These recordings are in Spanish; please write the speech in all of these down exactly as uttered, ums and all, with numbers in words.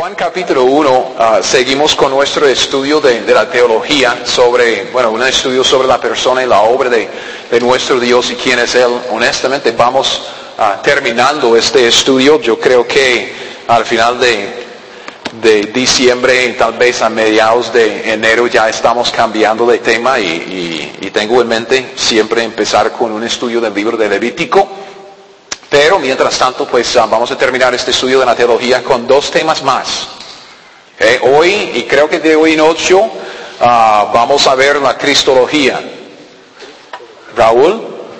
Juan capítulo uno, uh, seguimos con nuestro estudio de, de la teología sobre, bueno, un estudio sobre la persona y la obra de, de nuestro Dios y quién es Él. Honestamente vamos uh, terminando este estudio. Yo creo que al final de, de diciembre, tal vez a mediados de enero, ya estamos cambiando de tema y, y, y tengo en mente siempre empezar con un estudio del libro de Levítico. Pero mientras tanto, pues uh, vamos a terminar este estudio de la teología con dos temas más. ¿Okay? Hoy, y creo que de hoy en ocho, uh, vamos a ver la cristología. ¿Raúl?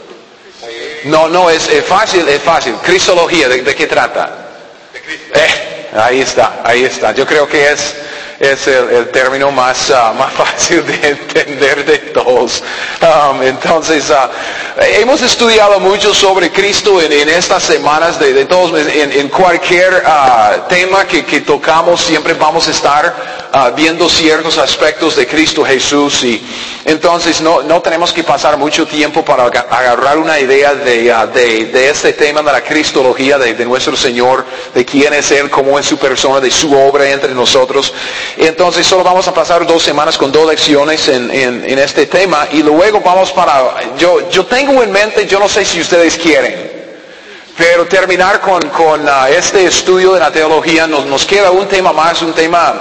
No, no, es, es fácil, es fácil. Cristología, ¿de, de qué trata? De Cristo. Eh, ahí está, ahí está. Yo creo que es... es el, el término más, uh, más fácil de entender de todos. Um, entonces, uh, hemos estudiado mucho sobre Cristo en, en estas semanas, de, de todos, en, en cualquier uh, tema que, que tocamos, siempre vamos a estar uh, viendo ciertos aspectos de Cristo Jesús. Y entonces no, no tenemos que pasar mucho tiempo para agarrar una idea de, uh, de, de este tema de la cristología, de, de nuestro Señor, de quién es Él, cómo es su persona, de su obra entre nosotros. Entonces solo vamos a pasar dos semanas con dos lecciones en, en, en este tema y luego vamos para, yo, yo tengo en mente, yo no sé si ustedes quieren, pero terminar con, con uh, este estudio de la teología. Nos, nos queda un tema más, un tema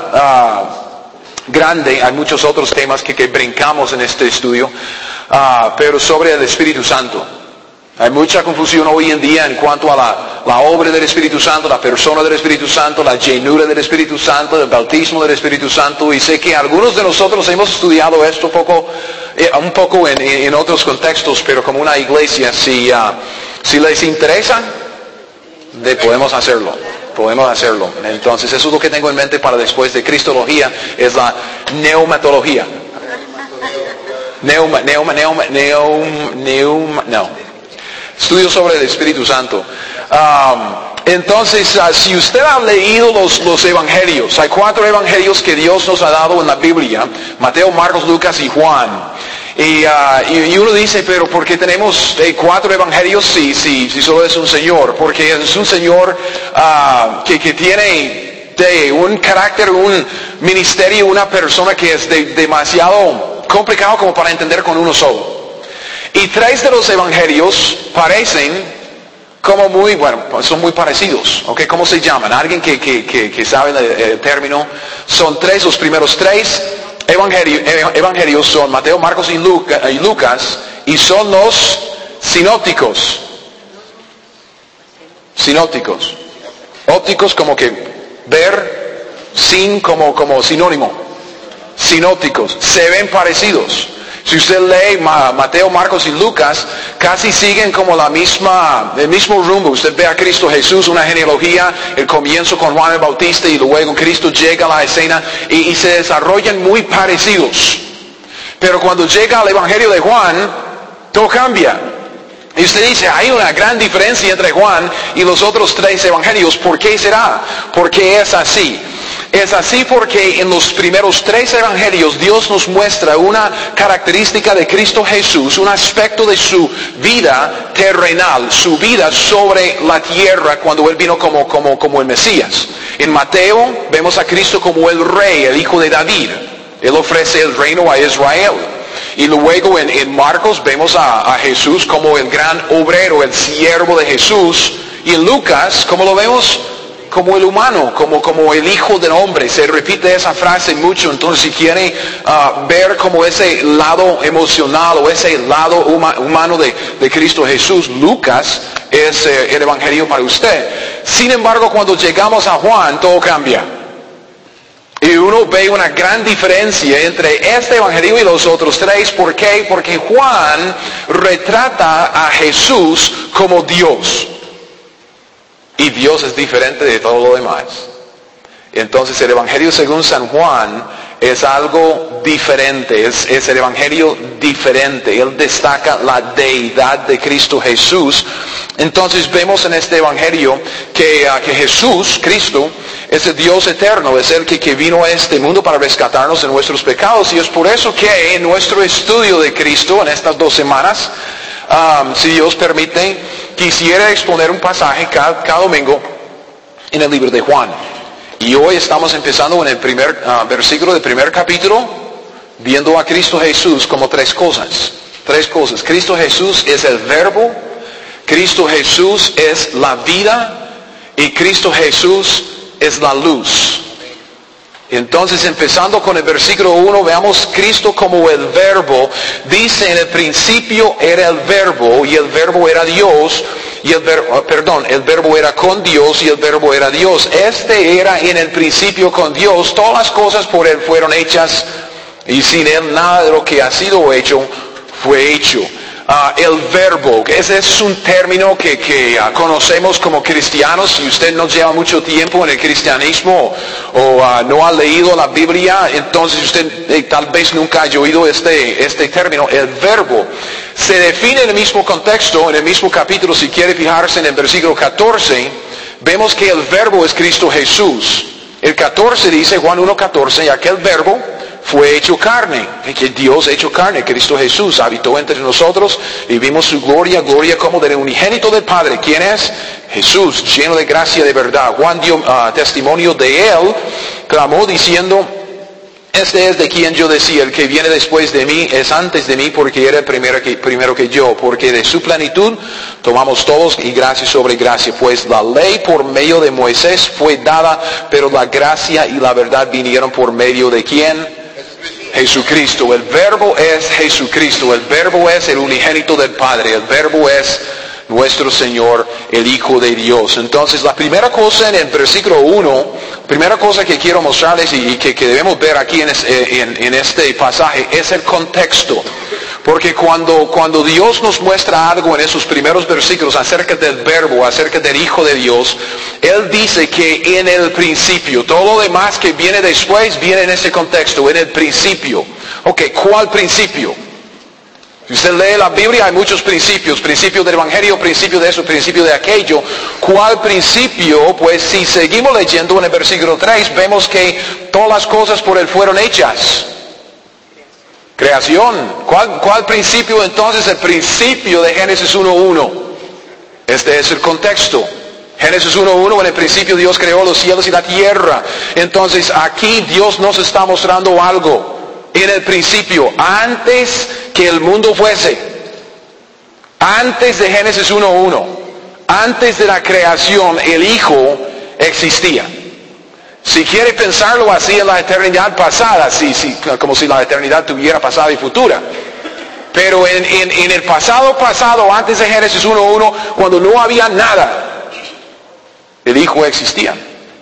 uh, grande, hay muchos otros temas que, que brincamos en este estudio, uh, pero sobre el Espíritu Santo. Hay mucha confusión hoy en día en cuanto a la, la obra del Espíritu Santo, la persona del Espíritu Santo, la llenura del Espíritu Santo, el bautismo del Espíritu Santo. Y sé que algunos de nosotros hemos estudiado esto un poco, eh, un poco en, en otros contextos, pero como una iglesia, si, uh, si les interesa, de, podemos hacerlo. Podemos hacerlo. Entonces eso es lo que tengo en mente para después de Cristología, es la neumatología. Neuma, neuma, neuma, neuma, neuma, no. Estudio sobre el Espíritu Santo. Um, entonces, uh, si usted ha leído los, los evangelios, hay cuatro evangelios que Dios nos ha dado en la Biblia: Mateo, Marcos, Lucas y Juan. Y, uh, y, y uno dice, pero ¿por qué tenemos eh, cuatro evangelios si, si, si solo es un Señor? Porque es un Señor uh, que, que tiene de un carácter, un ministerio, una persona que es de, demasiado complicado como para entender con uno solo. Y tres de los evangelios parecen como muy, bueno, son muy parecidos. ¿Ok? ¿Cómo se llaman? Alguien que, que, que, que sabe el, el término. Son tres, los primeros tres evangelios, evangelios son Mateo, Marcos y, Luca, y Lucas, y son los sinópticos. Sinópticos. Ópticos como que ver, sin como, como sinónimo. Sinópticos. Se ven parecidos. Si usted lee Mateo, Marcos y Lucas, casi siguen como la misma, el mismo rumbo. Usted ve a Cristo Jesús, una genealogía, el comienzo con Juan el Bautista y luego Cristo llega a la escena y, y se desarrollan muy parecidos. Pero cuando llega al Evangelio de Juan, todo cambia. Y usted dice, hay una gran diferencia entre Juan y los otros tres evangelios. ¿Por qué será? ¿Por qué es así? Es así porque en los primeros tres evangelios Dios nos muestra una característica de Cristo Jesús, un aspecto de su vida terrenal, su vida sobre la tierra cuando Él vino como, como, como el Mesías. En Mateo vemos a Cristo como el rey, el hijo de David. Él ofrece el reino a Israel. Y luego en, en Marcos vemos a, a Jesús como el gran obrero, el siervo de Jesús. Y en Lucas, ¿cómo lo vemos? Como el humano, como, como el hijo del hombre. Se repite esa frase mucho. Entonces si quiere uh, ver como ese lado emocional o ese lado huma, humano de, de Cristo Jesús, Lucas es eh, el evangelio para usted. Sin embargo, cuando llegamos a Juan, todo cambia. Y uno ve una gran diferencia entre este evangelio y los otros tres. ¿Por qué? Porque Juan retrata a Jesús como Dios. Y Dios es diferente de todo lo demás. Entonces el Evangelio según San Juan es algo diferente, es, es el Evangelio diferente. Él destaca la deidad de Cristo Jesús. Entonces vemos en este Evangelio que, uh, que Jesús, Cristo, es el Dios eterno, es el que, que vino a este mundo para rescatarnos de nuestros pecados. Y es por eso que en nuestro estudio de Cristo, en estas dos semanas, um, si Dios permite, quisiera exponer un pasaje cada, cada domingo en el libro de Juan. Y hoy estamos empezando en el primer uh, versículo del primer capítulo, viendo a Cristo Jesús como tres cosas. Tres cosas. Cristo Jesús es el verbo, Cristo Jesús es la vida y Cristo Jesús es la luz. Entonces, empezando con el versículo uno, veamos Cristo como el verbo. Dice, en el principio era el verbo, y el verbo era Dios, y el verbo, perdón, el verbo era con Dios, y el verbo era Dios. Este era en el principio con Dios. Todas las cosas por Él fueron hechas, y sin Él nada de lo que ha sido hecho fue hecho. Uh, el verbo, ese es un término que, que uh, conocemos como cristianos. Si usted no lleva mucho tiempo en el cristianismo o uh, no ha leído la Biblia, entonces usted eh, tal vez nunca haya oído este, este término. El verbo se define en el mismo contexto, en el mismo capítulo. Si quiere fijarse en el versículo catorce, vemos que el verbo es Cristo Jesús. El catorce dice, Juan uno catorce, y aquel verbo fue hecho carne, que Dios hecho carne, Cristo Jesús habitó entre nosotros y vimos su gloria, gloria como del unigénito del Padre. ¿Quién es? Jesús, lleno de gracia y de verdad. Juan dio uh, testimonio de Él, clamó diciendo, este es de quien yo decía, el que viene después de mí es antes de mí, porque era primero que, primero que yo, porque de su plenitud tomamos todos y gracia sobre gracia, pues la ley por medio de Moisés fue dada, pero la gracia y la verdad vinieron por medio de ¿quién? Jesucristo. El verbo es Jesucristo, el verbo es el unigénito del Padre, el verbo es nuestro Señor, el Hijo de Dios. Entonces, la primera cosa en el versículo uno, primera cosa que quiero mostrarles y que, que debemos ver aquí en, en, en este pasaje es el contexto. Porque cuando, cuando Dios nos muestra algo en esos primeros versículos acerca del verbo, acerca del Hijo de Dios, Él dice que en el principio, todo lo demás que viene después viene en ese contexto, en el principio. Ok, ¿cuál principio? Si usted lee la Biblia hay muchos principios, principio del Evangelio, principio de eso, principio de aquello. ¿Cuál principio? Pues si seguimos leyendo en el versículo tres, vemos que todas las cosas por Él fueron hechas. Creación. ¿Cuál, cuál principio entonces? El principio de Génesis uno uno. Este es el contexto. Génesis uno uno, en el principio Dios creó los cielos y la tierra. Entonces aquí Dios nos está mostrando algo. En el principio, antes que el mundo fuese, antes de Génesis uno uno, antes de la creación, el Hijo existía. Si quiere pensarlo así en la eternidad pasada, sí, sí, como si la eternidad tuviera pasado y futura. Pero en, en, en el pasado pasado, antes de Génesis uno uno, cuando no había nada, el Hijo existía.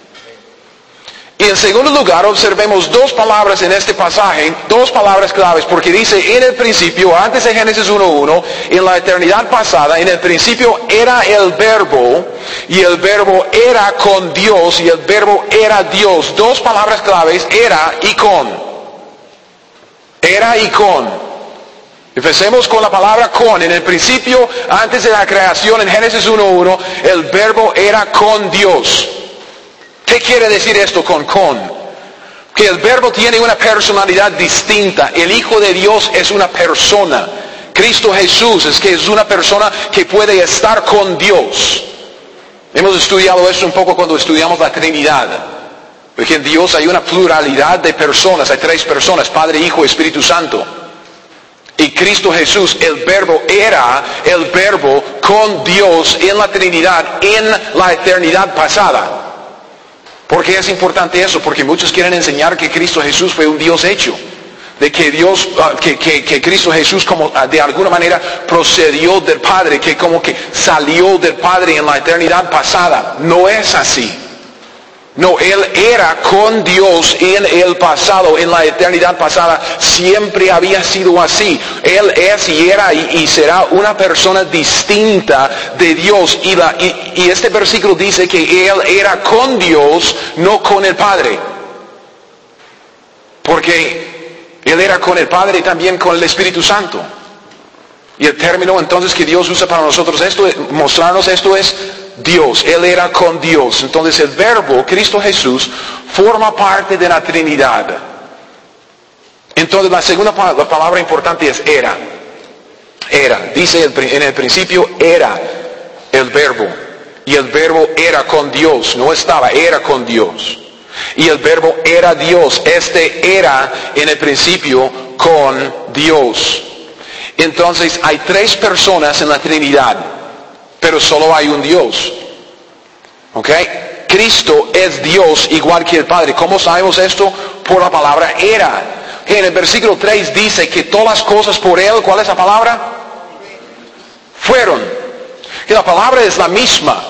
Y en segundo lugar, observemos dos palabras en este pasaje, dos palabras claves, porque dice, en el principio, antes de Génesis uno uno, en la eternidad pasada, en el principio era el verbo, y el verbo era con Dios, y el verbo era Dios. Dos palabras claves, era y con. Era y con. Empecemos con la palabra con. En el principio, antes de la creación, en Génesis uno uno, el verbo era con Dios. ¿Qué quiere decir esto con con? Que el verbo tiene una personalidad distinta. El Hijo de Dios es una persona. Cristo Jesús es que es una persona que puede estar con Dios. Hemos estudiado esto un poco cuando estudiamos la Trinidad. Porque en Dios hay una pluralidad de personas. Hay tres personas, Padre, Hijo y Espíritu Santo. Y Cristo Jesús, el verbo era el verbo con Dios en la Trinidad, en la eternidad pasada. ¿Por qué es importante eso? Porque muchos quieren enseñar que Cristo Jesús fue un Dios hecho. De que Dios, uh, que, que, que Cristo Jesús como uh, de alguna manera procedió del Padre, que como que salió del Padre en la eternidad pasada. No es así. No, Él era con Dios en el pasado, en la eternidad pasada. Siempre había sido así. Él es y era y, y será una persona distinta de Dios. Y, la, y, y este versículo dice que Él era con Dios, no con el Padre. Porque Él era con el Padre y también con el Espíritu Santo. Y el término entonces que Dios usa para nosotros esto, mostrarnos esto es Dios. Él era con Dios. Entonces el verbo, Cristo Jesús, forma parte de la Trinidad. Entonces la segunda la palabra importante es era. Era. Dice en el principio era el verbo. Y el verbo era con Dios. No estaba, era con Dios. Y el verbo era Dios. Este era en el principio con Dios. Entonces hay tres personas en la Trinidad, pero solo hay un Dios. ¿Ok? Cristo es Dios igual que el Padre. ¿Cómo sabemos esto? Por la palabra era. En el versículo tres dice que todas las cosas por Él, ¿cuál es la palabra? Fueron. Que la palabra es la misma.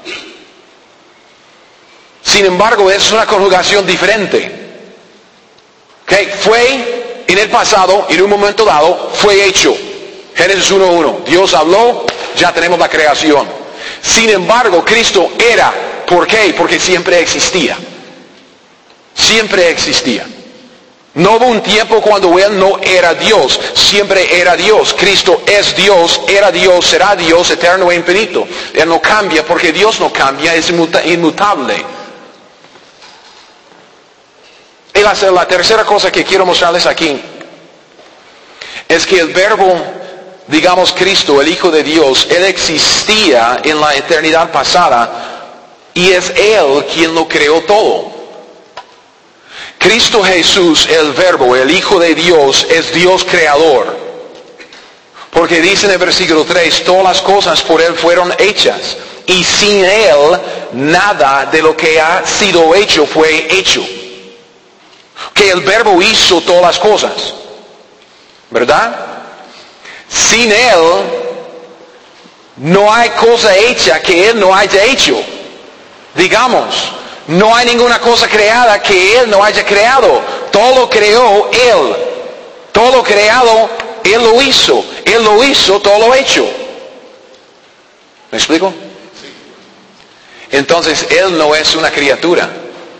Sin embargo, es una conjugación diferente. ¿Okay? Fue en el pasado, en un momento dado, fue hecho. Génesis uno uno. Dios habló, ya tenemos la creación. Sin embargo, Cristo era. ¿Por qué? Porque siempre existía. Siempre existía. No hubo un tiempo cuando Él no era Dios. Siempre era Dios. Cristo es Dios, era Dios, será Dios, eterno e infinito. Él no cambia porque Dios no cambia, es inmutable. Y la, la tercera cosa que quiero mostrarles aquí es que el verbo, digamos Cristo, el Hijo de Dios, Él existía en la eternidad pasada y es Él quien lo creó todo. Cristo Jesús, el verbo, el Hijo de Dios, es Dios creador. Porque dice en el versículo tres, todas las cosas por Él fueron hechas. Y sin Él, nada de lo que ha sido hecho fue hecho. Que el verbo hizo todas las cosas. ¿Verdad? Sin Él, no hay cosa hecha que Él no haya hecho. Digamos, no hay ninguna cosa creada que Él no haya creado. Todo lo creó Él. Todo lo creado, Él lo hizo. Él lo hizo, todo lo hecho. ¿Me explico? Entonces, Él no es una criatura.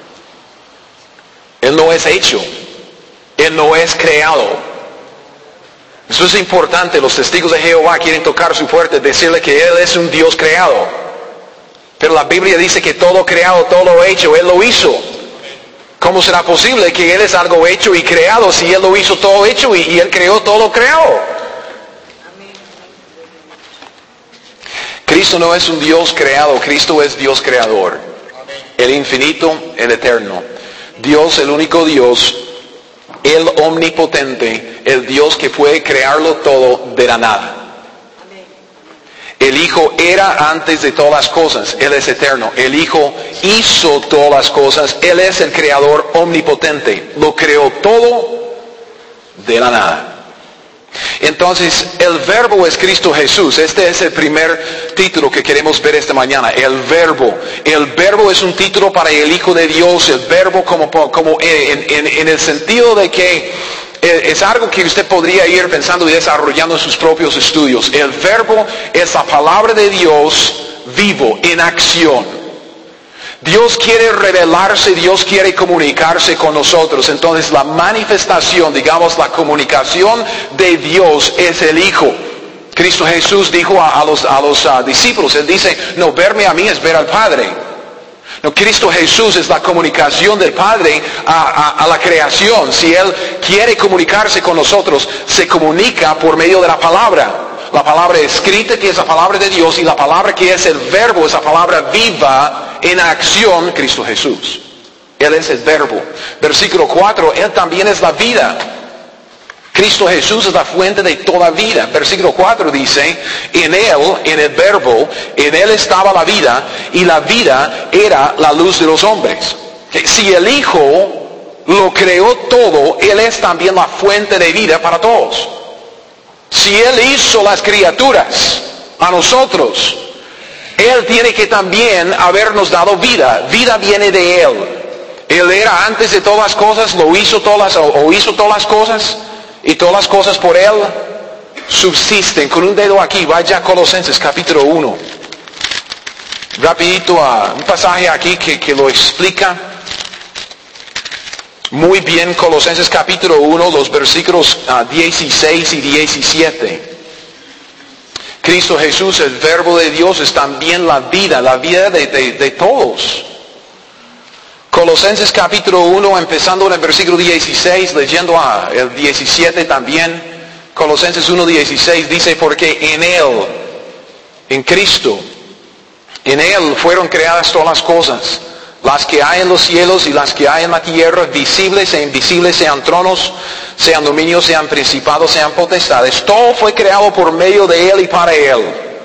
Él no es hecho. Él no es creado. Eso es importante. Los testigos de Jehová quieren tocar su fuerte, decirle que Él es un Dios creado. Pero la Biblia dice que todo creado, todo lo hecho, Él lo hizo. ¿Cómo será posible que Él es algo hecho y creado si Él lo hizo todo hecho y, y Él creó todo lo creado? Cristo no es un Dios creado, Cristo es Dios creador. El infinito, el eterno. Dios, el único Dios, el omnipotente, el Dios que puede crearlo todo de la nada. El Hijo era antes de todas las cosas, Él es eterno. El Hijo hizo todas las cosas, Él es el creador omnipotente. Lo creó todo de la nada. Entonces, el verbo es Cristo Jesús. Este es el primer título que queremos ver esta mañana. El verbo. El verbo es un título para el Hijo de Dios. El verbo como, como en, en, en el sentido de que es algo que usted podría ir pensando y desarrollando en sus propios estudios. El verbo es la palabra de Dios vivo, en acción. Dios quiere revelarse, Dios quiere comunicarse con nosotros. Entonces la manifestación, digamos la comunicación de Dios es el Hijo. Cristo Jesús dijo a, a los, a los uh, discípulos, Él dice, no, verme a mí es ver al Padre. No, Cristo Jesús es la comunicación del Padre a, a, a la creación. Si Él quiere comunicarse con nosotros, se comunica por medio de la palabra. La palabra escrita que es la palabra de Dios y la palabra que es el verbo es la palabra viva en acción, Cristo Jesús. Él es el verbo. Versículo cuatro, Él también es la vida. Cristo Jesús es la fuente de toda vida. Versículo cuatro dice, en Él, en el verbo, en Él estaba la vida y la vida era la luz de los hombres. Si el Hijo lo creó todo, Él es también la fuente de vida para todos. Si Él hizo las criaturas a nosotros, Él tiene que también habernos dado vida. Vida viene de Él. Él era antes de todas las cosas, lo hizo todas, o hizo todas las cosas. Y todas las cosas por Él subsisten. Con un dedo aquí, vaya a Colosenses capítulo uno. Rapidito a un pasaje aquí que, que lo explica muy bien. Colosenses capítulo uno, los versículos uh, dieciséis y diecisiete. Cristo Jesús, el verbo de Dios, es también la vida, la vida de, de, de todos. Colosenses capítulo uno, empezando en el versículo dieciséis, leyendo a el diecisiete también. Colosenses uno dieciséis dice, porque en Él, en Cristo, en Él fueron creadas todas las cosas, las que hay en los cielos y las que hay en la tierra, visibles e invisibles, sean tronos, sean dominios, sean principados, sean potestades. Todo fue creado por medio de Él y para Él.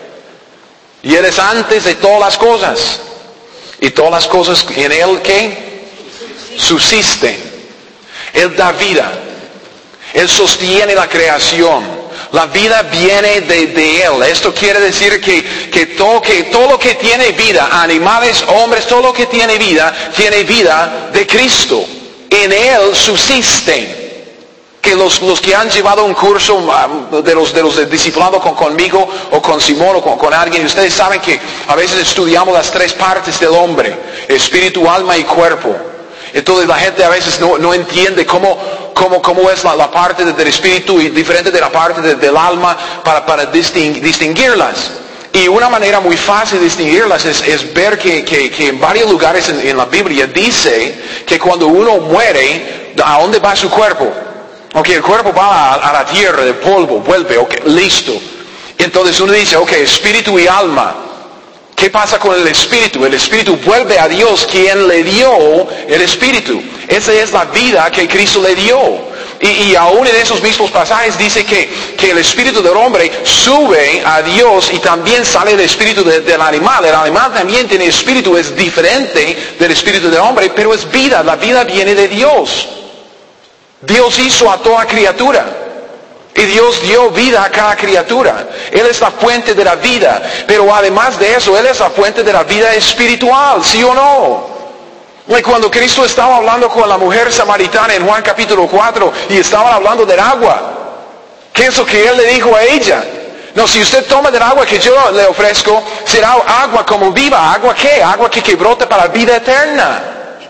Y Él es antes de todas las cosas. Y todas las cosas en Él, ¿qué? Subsisten. Él da vida. Él sostiene la creación. La vida viene de, de Él. Esto quiere decir que, que, todo, que todo lo que tiene vida, animales, hombres, todo lo que tiene vida, tiene vida de Cristo. En Él subsisten. Que los, los que han llevado un curso de los, de los de discipulado con, conmigo o con Simón o con, con alguien, ustedes saben que a veces estudiamos las tres partes del hombre, espíritu, alma y cuerpo. Entonces la gente a veces no, no entiende cómo, cómo, cómo es la, la parte del espíritu y diferente de la parte de, del alma para, para disting, distinguirlas. Y una manera muy fácil de distinguirlas es, es ver que, que, que en varios lugares en, en la Biblia dice que cuando uno muere, ¿a dónde va su cuerpo? Ok, el cuerpo va a, a la tierra, del polvo, vuelve, ok, listo. Entonces uno dice, ok, espíritu y alma. ¿Qué pasa con el espíritu? El espíritu vuelve a Dios, quien le dio el espíritu. Esa es la vida que Cristo le dio. Y, y aún en esos mismos pasajes dice que, que el espíritu del hombre sube a Dios y también sale el espíritu de, del animal. El animal también tiene espíritu, es diferente del espíritu del hombre, pero es vida. La vida viene de Dios. Dios hizo a toda criatura. Y Dios dio vida a cada criatura. Él es la fuente de la vida. Pero además de eso, Él es la fuente de la vida espiritual, ¿sí o no? Y cuando Cristo estaba hablando con la mujer samaritana en Juan capítulo cuatro y estaba hablando del agua, ¿qué es lo que Él le dijo a ella? No, si usted toma del agua que yo le ofrezco, será agua como viva. ¿Agua qué? Agua que, que brota para la vida eterna.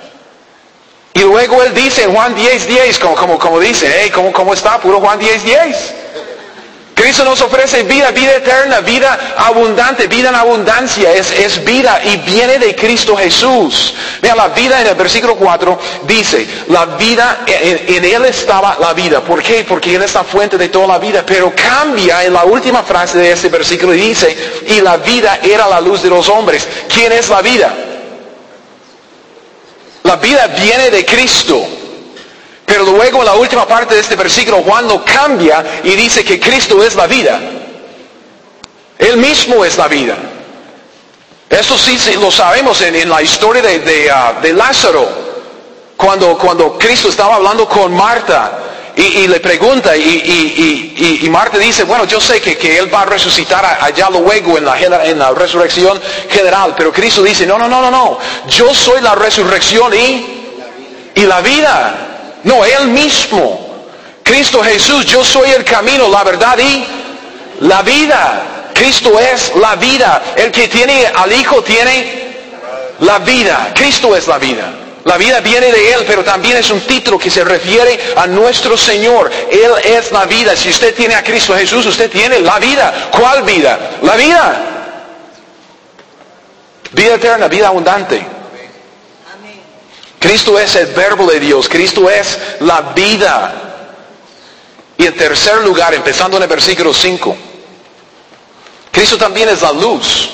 Y luego Él dice en Juan diez, diez, como, como, como dice, hey, ¿cómo, ¿cómo está? Puro Juan diez, diez. Cristo nos ofrece vida, vida eterna, vida abundante, vida en abundancia, es, es vida y viene de Cristo Jesús. Mira, la vida en el versículo cuatro dice, la vida, en, en Él estaba la vida. ¿Por qué? Porque Él es la fuente de toda la vida. Pero cambia en la última frase de este versículo y dice, y la vida era la luz de los hombres. ¿Quién es la vida? La vida viene de Cristo. Pero luego en la última parte de este versículo Juan lo cambia y dice que Cristo es la vida. Él mismo es la vida. Eso sí, sí lo sabemos en, en la historia de, de, uh, de Lázaro. Cuando, cuando Cristo estaba hablando con Marta y, y le pregunta y, y, y, y Marta dice, bueno, yo sé que, que Él va a resucitar allá luego en la, en la resurrección general. Pero Cristo dice, no, no, no, no, no. Yo soy la resurrección y, y la vida. No, Él mismo. Cristo Jesús, yo soy el camino, la verdad y la vida. Cristo es la vida. El que tiene al Hijo tiene la vida. Cristo es la vida. La vida viene de Él, pero también es un título que se refiere a nuestro Señor. Él es la vida. Si usted tiene a Cristo Jesús, usted tiene la vida. ¿Cuál vida? La vida. Vida eterna, vida abundante. Cristo es el verbo de Dios. Cristo es la vida. Y en tercer lugar, empezando en el versículo cinco, Cristo también es la luz.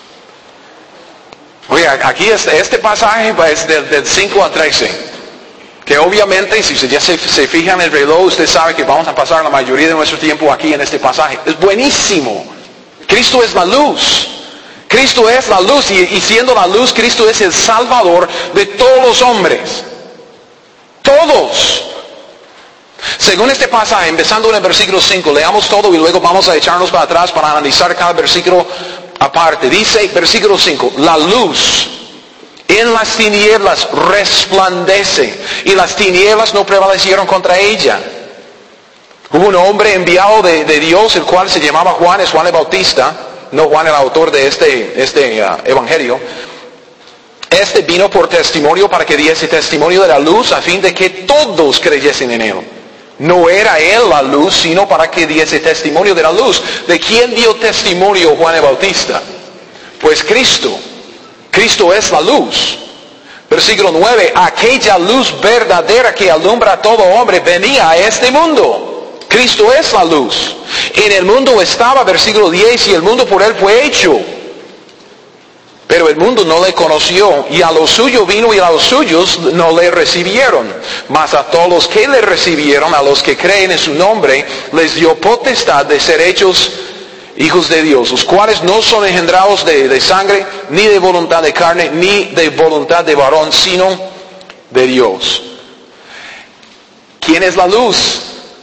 Oye, aquí este, este pasaje es del, del cinco al trece. Que obviamente, si ya se, se fija en el reloj, usted sabe que vamos a pasar la mayoría de nuestro tiempo aquí en este pasaje. Es buenísimo. Cristo es la luz. Cristo es la luz y, y siendo la luz, Cristo es el Salvador de todos los hombres. Todos. Según este pasaje, empezando en el versículo cinco, leamos todo y luego vamos a echarnos para atrás para analizar cada versículo aparte. Dice, versículo cinco, la luz en las tinieblas resplandece y las tinieblas no prevalecieron contra ella. Hubo un hombre enviado de, de Dios, el cual se llamaba Juan, es Juan el Bautista. No Juan el autor de este, este uh, evangelio. Este vino por testimonio para que diese testimonio de la luz a fin de que todos creyesen en Él. No era Él la luz, sino para que diese testimonio de la luz. ¿De quién dio testimonio Juan el Bautista? Pues Cristo. Cristo es la luz. Versículo nueve, aquella luz verdadera que alumbra a todo hombre venía a este mundo. Cristo es la luz. En el mundo estaba, versículo diez, y el mundo por Él fue hecho. Pero el mundo no le conoció, y a lo suyo vino y a los suyos no le recibieron. Mas a todos los que le recibieron, a los que creen en su nombre, les dio potestad de ser hechos hijos de Dios, los cuales no son engendrados de, de sangre, ni de voluntad de carne, ni de voluntad de varón, sino de Dios. ¿Quién es la luz?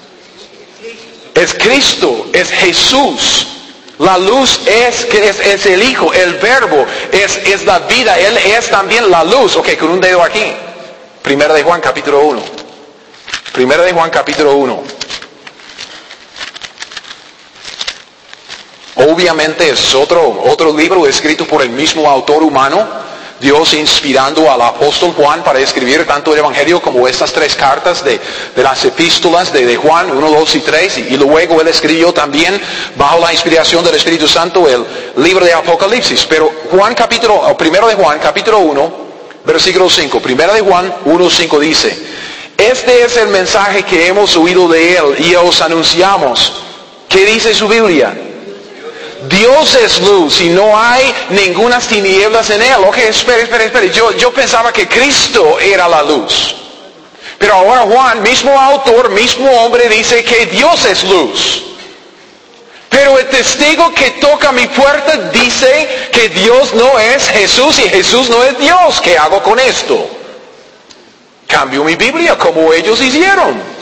Es Cristo, es Jesús. La luz es, es, es el Hijo, el Verbo, es, es la vida, Él es también la luz. Ok, con un dedo aquí. Primera de Juan capítulo uno. Primera de Juan capítulo uno. Obviamente es otro, otro libro escrito por el mismo autor humano, Dios inspirando al apóstol Juan para escribir tanto el Evangelio como estas tres cartas de, de las epístolas de, de Juan, uno, dos y tres, y, y luego él escribió también, bajo la inspiración del Espíritu Santo, el libro de Apocalipsis. Pero Juan capítulo, primero de Juan capítulo uno, versículo cinco, primera de Juan uno, cinco dice, este es el mensaje que hemos oído de él y os anunciamos. ¿Qué dice su Biblia? Dios es luz y no hay ninguna tinieblas en él. Ok, espere, espere, espere. Yo, yo pensaba que Cristo era la luz. Pero ahora Juan, mismo autor, mismo hombre, dice que Dios es luz. Pero el testigo que toca mi puerta dice que Dios no es Jesús y Jesús no es Dios. ¿Qué hago con esto? Cambio mi Biblia como ellos hicieron.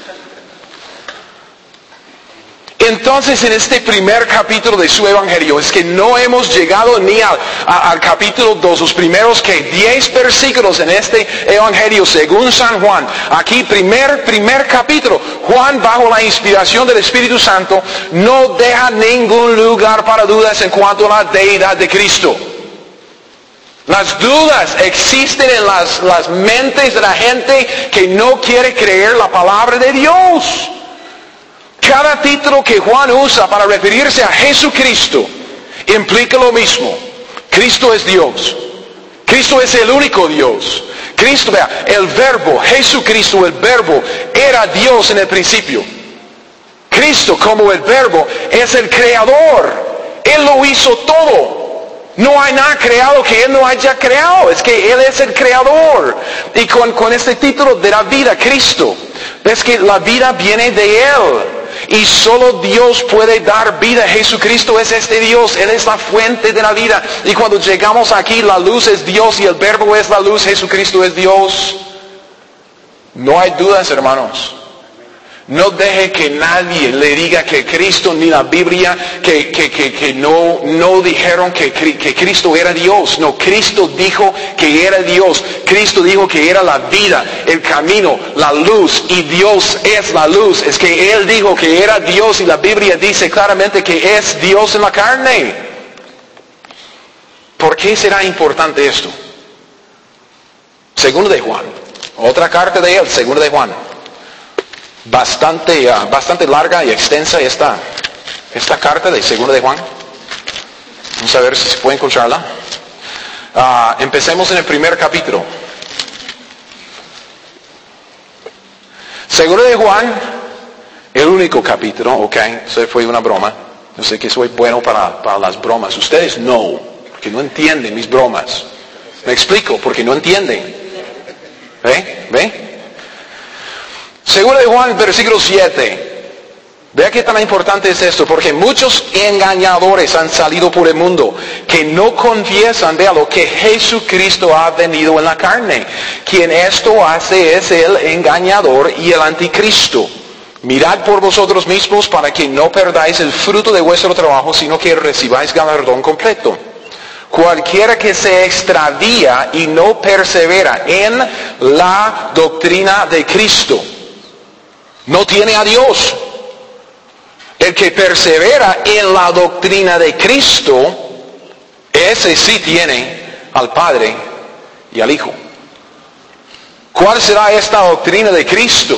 Entonces en este primer capítulo de su Evangelio es que no hemos llegado ni al, a, al capítulo dos, los primeros que diez versículos en este Evangelio según San Juan. Aquí primer, primer capítulo, Juan bajo la inspiración del Espíritu Santo no deja ningún lugar para dudas en cuanto a la deidad de Cristo. Las dudas existen en las, las mentes de la gente que no quiere creer la palabra de Dios. Cada título que Juan usa para referirse a Jesucristo implica lo mismo. Cristo es Dios. Cristo es el único Dios. Cristo, vea, el Verbo, Jesucristo, el Verbo, era Dios en el principio. Cristo, como el Verbo, es el Creador. Él lo hizo todo. No hay nada creado que Él no haya creado. Es que Él es el Creador. Y con, con este título de la vida, Cristo, es que la vida viene de Él. Y solo Dios puede dar vida. Jesucristo es este Dios. Él es la fuente de la vida. Y cuando llegamos aquí, la luz es Dios y el Verbo es la luz. Jesucristo es Dios. No hay dudas, hermanos. No deje que nadie le diga que Cristo ni la Biblia, que, que, que, que no, no dijeron que, que Cristo era Dios. No, Cristo dijo que era Dios. Cristo dijo que era la vida, el camino, la luz. Y Dios es la luz. Es que Él dijo que era Dios y la Biblia dice claramente que es Dios en la carne. ¿Por qué será importante esto? Segundo de Juan. Otra carta de Él, segundo de Juan. Bastante, uh, bastante larga y extensa esta, esta carta de segunda de Juan. Vamos a ver si se puede encontrarla. Uh, empecemos en el primer capítulo. Segunda de Juan, el único capítulo, ok, eso fue una broma. Yo sé que soy bueno para, para las bromas. Ustedes no, porque no entienden mis bromas. Me explico, porque no entienden. ¿Ve? ¿Ve? Segunda de Juan, versículo siete. Vea qué tan importante es esto, porque muchos engañadores han salido por el mundo que no confiesan, vea, lo que Jesucristo ha venido en la carne. Quien esto hace es el engañador y el anticristo. Mirad por vosotros mismos para que no perdáis el fruto de vuestro trabajo, sino que recibáis galardón completo. Cualquiera que se extravía y no persevera en la doctrina de Cristo, no tiene a Dios. El que persevera en la doctrina de Cristo, ese sí tiene al Padre y al Hijo. ¿Cuál será esta doctrina de Cristo?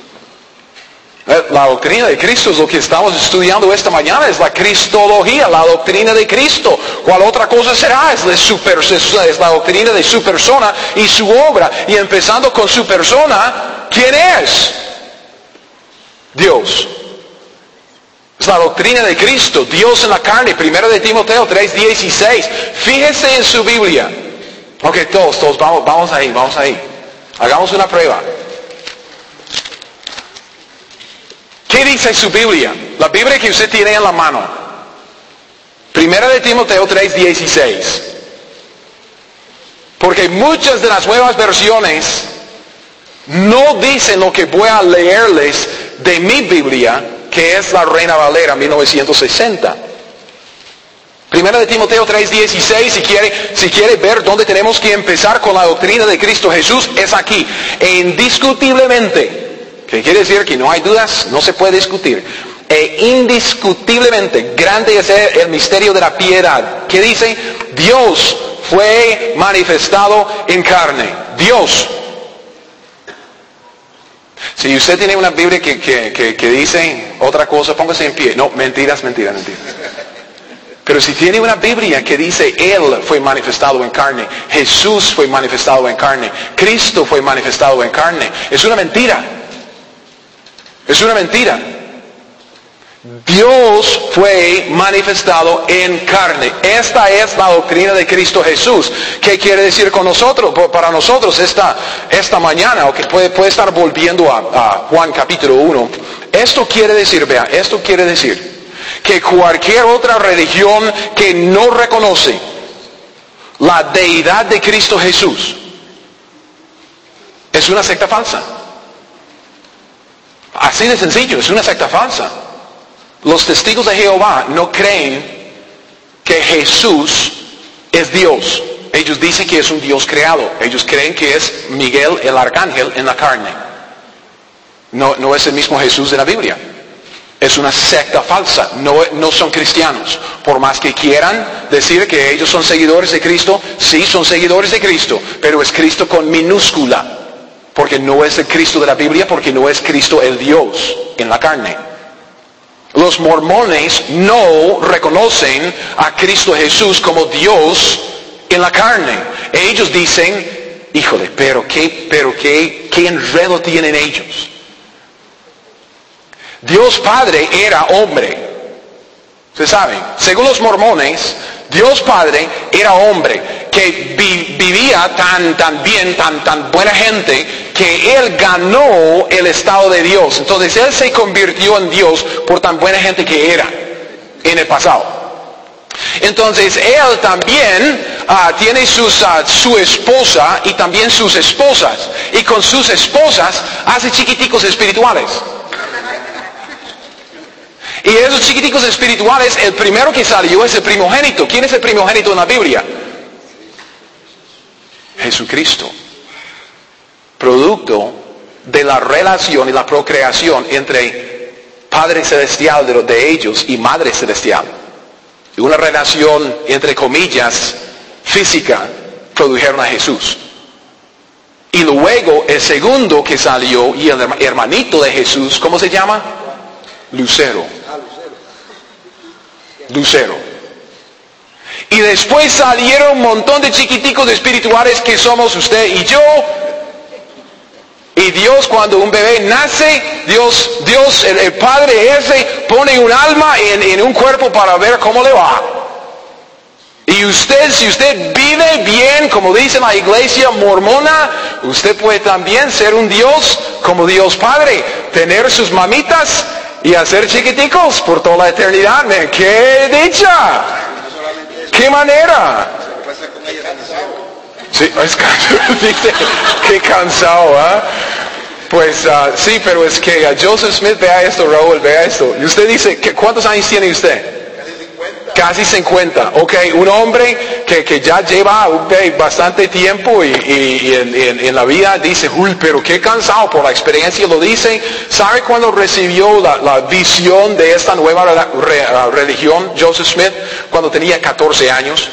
La doctrina de Cristo es lo que estamos estudiando esta mañana, es la cristología, la doctrina de Cristo. ¿Cuál otra cosa será? Es la, super, es la doctrina de su persona y su obra. Y empezando con su persona, ¿quién es? Dios. Es la doctrina de Cristo, Dios en la carne, primero de Timoteo tres dieciséis. Fíjese en su Biblia. Ok, todos, todos, vamos, vamos ahí, vamos ahí. Hagamos una prueba. ¿Qué dice su Biblia? La Biblia que usted tiene en la mano. Primera de Timoteo tres dieciséis. Porque muchas de las nuevas versiones no dicen lo que voy a leerles de mi Biblia, que es la Reina Valera mil novecientos sesenta. Primera de Timoteo tres dieciséis, si quiere, si quiere ver dónde tenemos que empezar con la doctrina de Cristo Jesús, es aquí. E indiscutiblemente, ¿qué quiere decir? Que no hay dudas, no se puede discutir. E indiscutiblemente, grande es el misterio de la piedad. ¿Qué dice? Dios fue manifestado en carne. Dios. Si usted tiene una Biblia que, que, que, que dice otra cosa, póngase en pie. No, mentiras, mentiras, mentiras. Pero si tiene una Biblia que dice Él fue manifestado en carne, Jesús fue manifestado en carne, Cristo fue manifestado en carne, es una mentira. Es una mentira. Dios fue manifestado en carne. Esta es la doctrina de Cristo Jesús. ¿Qué quiere decir con nosotros? Para nosotros esta, esta mañana, o que puede, puede estar volviendo a, a Juan capítulo uno. Esto quiere decir, vea, esto quiere decir que cualquier otra religión que no reconoce la deidad de Cristo Jesús es una secta falsa. Así de sencillo, es una secta falsa. Los testigos de Jehová no creen que Jesús es Dios. Ellos dicen que es un Dios creado. Ellos creen que es Miguel el arcángel en la carne. No, no es el mismo Jesús de la Biblia. Es una secta falsa. No, no son cristianos. Por más que quieran decir que ellos son seguidores de Cristo, sí son seguidores de Cristo, pero es Cristo con minúscula. Porque no es el Cristo de la Biblia, porque no es Cristo el Dios en la carne. Los mormones no reconocen a Cristo Jesús como Dios en la carne. Ellos dicen, híjole, pero qué, pero qué, qué enredo tienen ellos. Dios Padre era hombre. Ustedes saben, según los mormones, Dios Padre era hombre que vi, vivía tan, tan bien, tan, tan buena gente, que Él ganó el estado de Dios. Entonces Él se convirtió en Dios por tan buena gente que era en el pasado. Entonces Él también uh, tiene sus, uh, su esposa y también sus esposas. Y con sus esposas hace chiquiticos espirituales. Y esos chiquiticos espirituales, el primero que salió es el primogénito. ¿Quién es el primogénito en la Biblia? Jesucristo. Producto de la relación y la procreación entre Padre Celestial de, de ellos y Madre Celestial. Una relación, entre comillas, física, produjeron a Jesús. Y luego el segundo que salió y el hermanito de Jesús, ¿cómo se llama? Lucero. Lucero. Y después salieron un montón de chiquiticos espirituales que somos usted y yo. Y Dios, cuando un bebé nace, Dios, Dios, el, el Padre ese, pone un alma en, en un cuerpo para ver cómo le va. Y usted, si usted vive bien, como dice la iglesia mormona, usted puede también ser un Dios como Dios Padre, tener sus mamitas y hacer chiquiticos por toda la eternidad. Man, ¡qué dicha! ¡Qué manera! Sí, es cansado, dice, qué cansado, ¿ah? ¿eh? Pues uh, sí, pero es que uh, Joseph Smith, vea esto, Raúl, vea esto. Y usted dice, ¿qué, ¿cuántos años tiene usted? Casi cincuenta. Ok, un hombre que, que ya lleva okay, bastante tiempo y, y, y en, en, en la vida dice, uy, pero qué cansado, por la experiencia lo dice. ¿Sabe cuándo recibió la, la visión de esta nueva re, re, religión, Joseph Smith? Cuando tenía catorce años.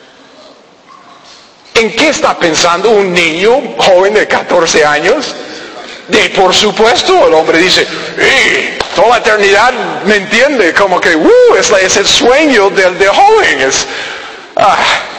¿En qué está pensando un niño joven de catorce años? De, por supuesto, el hombre dice, ¡eh! Toda la eternidad me entiende, como que, ¡uh! Es, la, es el sueño del, del joven. Es, ah.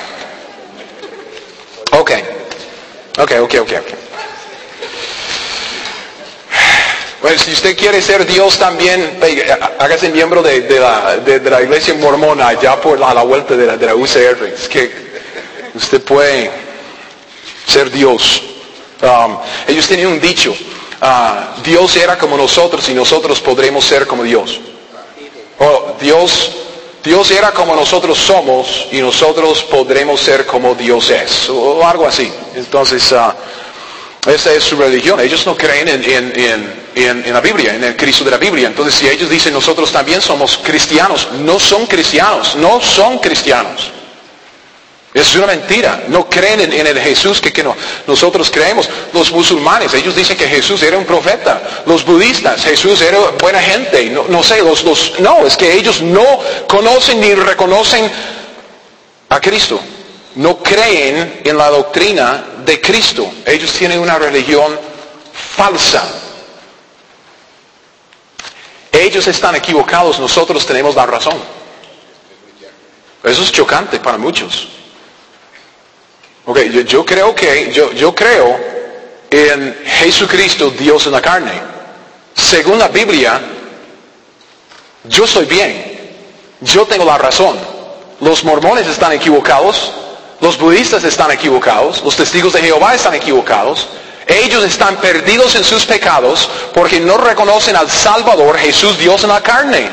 Ok, ok, ok, ok. Bueno, si usted quiere ser Dios también, hágase miembro de, de, la, de, de la iglesia mormona allá por la, la vuelta de la, de la U C R. Es que usted puede ser Dios. Um, ellos tenían un dicho, uh, Dios era como nosotros y nosotros podremos ser como Dios. Oh, Dios, Dios era como nosotros somos y nosotros podremos ser como Dios es. O, o algo así. Entonces, uh, esa es su religión. Ellos no creen en, en, en, en, en la Biblia, en el Cristo de la Biblia. Entonces, si ellos dicen nosotros también somos cristianos, no son cristianos, no son cristianos. Es una mentira. No creen en, en el Jesús que, que no, nosotros creemos. Los musulmanes, ellos dicen que Jesús era un profeta. Los budistas, Jesús era buena gente. No, no sé, los, los, no, es que ellos no conocen ni reconocen a Cristo. No creen en la doctrina de Cristo. Ellos tienen una religión falsa. Ellos están equivocados, nosotros tenemos la razón. Eso es chocante para muchos. Ok, yo, yo creo que, yo, yo creo en Jesucristo, Dios en la carne. Según la Biblia, yo soy bien. Yo tengo la razón. Los mormones están equivocados. Los budistas están equivocados. Los testigos de Jehová están equivocados. Ellos están perdidos en sus pecados porque no reconocen al Salvador, Jesús, Dios en la carne.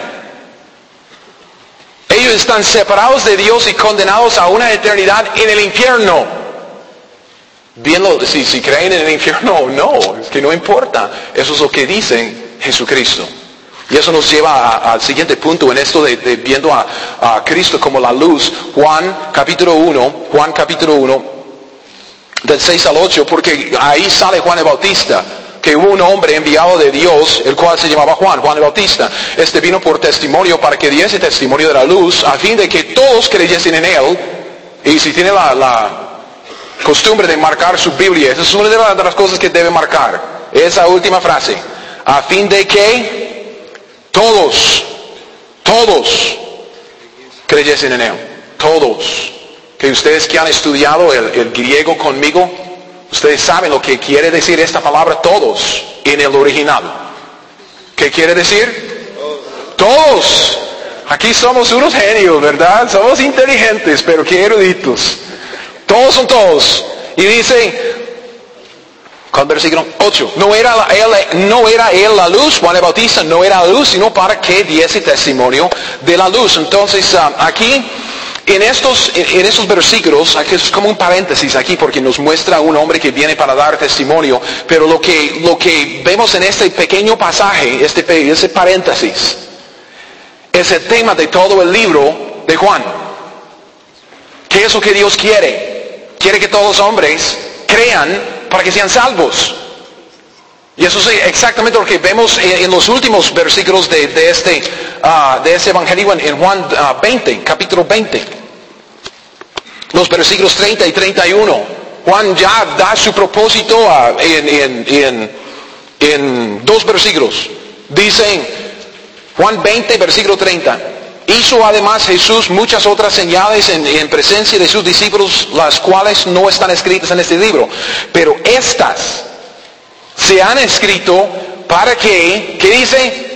Ellos están separados de Dios y condenados a una eternidad en el infierno. Bien, lo, si, si creen en el infierno o no, es que no importa. Eso es lo que dice Jesucristo. Y eso nos lleva a, al siguiente punto en esto de, de viendo a, a Cristo como la luz. Juan capítulo uno, Juan capítulo uno, del seis al ocho, porque ahí sale Juan el Bautista, que hubo un hombre enviado de Dios, el cual se llamaba Juan, Juan el Bautista. Este vino por testimonio para que diese testimonio de la luz, a fin de que todos creyesen en él. Y si tiene la, la costumbre de marcar su Biblia, esa es una de las cosas que debe marcar, esa última frase, a fin de que todos, todos creyesen en él, todos. Que ustedes que han estudiado el, el griego conmigo, ustedes saben lo que quiere decir esta palabra todos en el original. ¿Qué quiere decir? Todos. Aquí somos unos genios, ¿verdad? Somos inteligentes, pero qué eruditos. Todos son todos. Y dice, con versículo ocho, no era, la, él, no era él la luz, Juan el Bautista no era la luz, sino para que diese testimonio de la luz. Entonces, um, aquí... En estos, en estos versículos, aquí es como un paréntesis aquí porque nos muestra un hombre que viene para dar testimonio, pero lo que, lo que vemos en este pequeño pasaje, este, ese paréntesis, es el tema de todo el libro de Juan. ¿Qué es lo que Dios quiere? Quiere que todos los hombres crean para que sean salvos. Y eso es exactamente lo que vemos en, en los últimos versículos de, de, este, uh, de este evangelio en, en Juan uh, veinte, capítulo veinte. Los versículos treinta y treinta y uno. Juan ya da su propósito uh, en, en, en, en dos versículos. Dicen, Juan veinte, versículo treinta. Hizo además Jesús muchas otras señales en, en presencia de sus discípulos, las cuales no están escritas en este libro. Pero estas se han escrito para que, ¿qué dice?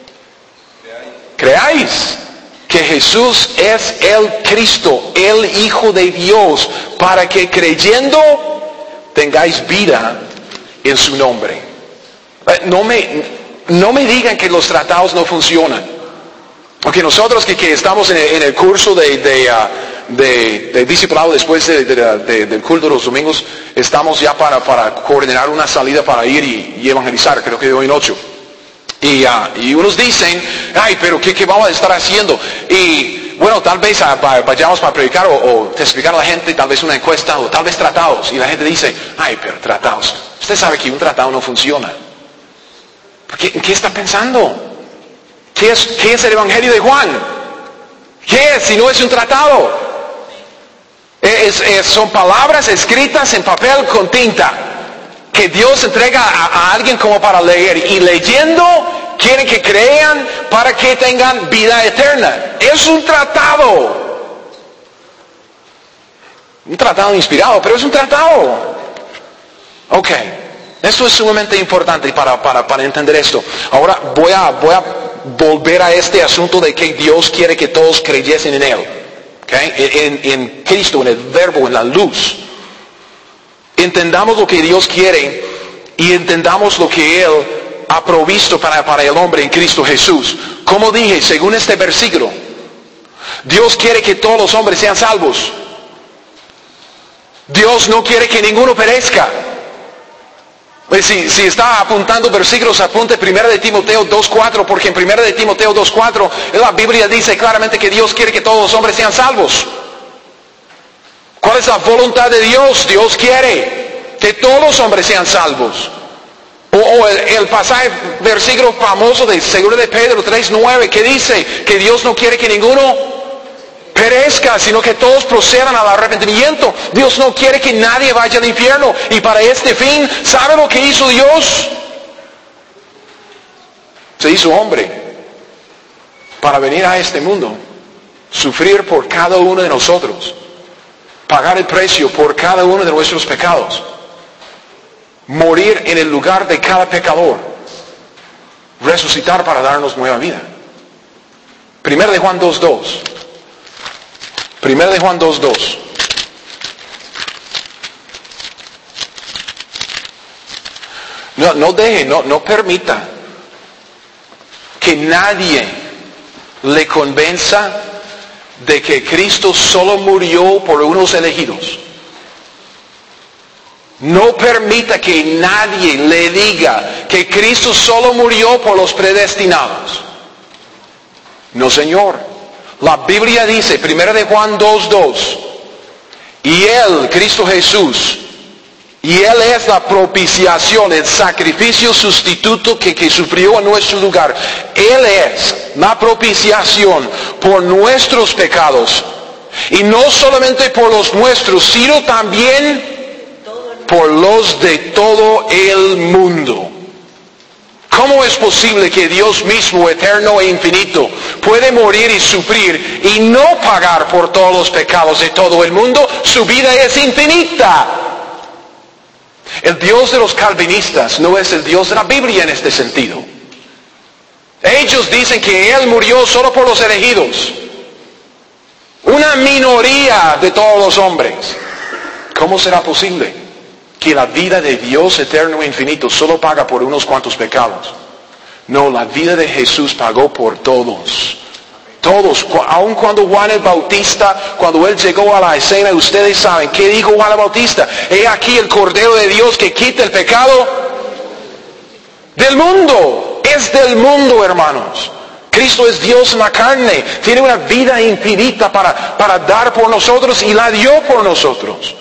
Creáis que Jesús es el Cristo, el Hijo de Dios, para que creyendo tengáis vida en su nombre. No me, no me digan que los tratados no funcionan. Porque nosotros que, que estamos en el, en el curso de, de, uh, de, de discipulado después de, de, de, del culto de los domingos, estamos ya para, para coordinar una salida para ir y, y evangelizar, creo que de hoy en ocho. Y, uh, y unos dicen, ay, pero ¿qué, qué vamos a estar haciendo? Y bueno, tal vez uh, vayamos para predicar o, o testificar a la gente, tal vez una encuesta o tal vez tratados. Y la gente dice, ay, pero tratados. Usted sabe que un tratado no funciona. ¿Qué, ¿qué está pensando? ¿Qué es, ¿Qué es el Evangelio de Juan? ¿Qué es si no es un tratado? Es, es, son palabras escritas en papel con tinta que Dios entrega a, a alguien como para leer. Y leyendo quieren que crean para que tengan vida eterna. Es un tratado. Un tratado inspirado, pero es un tratado. Ok. Esto es sumamente importante para, para, para entender esto. Ahora voy a, voy a volver a este asunto de que Dios quiere que todos creyesen en Él. ¿Okay? En, en Cristo, en el Verbo, en la luz. Entendamos lo que Dios quiere y entendamos lo que Él ha provisto para, para el hombre en Cristo Jesús. Como dije, según este versículo, Dios quiere que todos los hombres sean salvos. Dios no quiere que ninguno perezca. Si, si está apuntando versículos, apunte primero de Timoteo dos cuatro, porque en primero de Timoteo dos cuatro la Biblia dice claramente que Dios quiere que todos los hombres sean salvos. ¿Cuál es la voluntad de Dios? Dios quiere que todos los hombres sean salvos. O, o el, el pasaje, versículo famoso de seguro de Pedro tres nueve, que dice que Dios no quiere que ninguno perezca, sino que todos procedan al arrepentimiento. Dios no quiere que nadie vaya al infierno. Y para este fin, ¿sabe lo que hizo Dios? Se hizo hombre para venir a este mundo, sufrir por cada uno de nosotros, pagar el precio por cada uno de nuestros pecados, morir en el lugar de cada pecador, resucitar para darnos nueva vida. Primero de Juan dos dos. Primero de Juan dos dos. No, no deje, no, no permita que nadie le convenza de que Cristo solo murió por unos elegidos. No permita que nadie le diga que Cristo solo murió por los predestinados. No, Señor. La Biblia dice, primero de Juan dos dos, y Él, Cristo Jesús, y Él es la propiciación, el sacrificio sustituto que, que sufrió en nuestro lugar. Él es la propiciación por nuestros pecados, y no solamente por los nuestros, sino también por los de todo el mundo. ¿Cómo es posible que Dios mismo, eterno e infinito, puede morir y sufrir y no pagar por todos los pecados de todo el mundo? Su vida es infinita. El Dios de los calvinistas no es el Dios de la Biblia en este sentido. Ellos dicen que Él murió solo por los elegidos. Una minoría de todos los hombres. ¿Cómo será posible que la vida de Dios eterno e infinito solo paga por unos cuantos pecados? No, la vida de Jesús pagó por todos. Todos, aun cuando Juan el Bautista, cuando él llegó a la escena, ustedes saben, ¿qué dijo Juan el Bautista? He aquí el Cordero de Dios que quita el pecado del mundo. Es del mundo, hermanos. Cristo es Dios en la carne. Tiene una vida infinita para, para dar por nosotros y la dio por nosotros.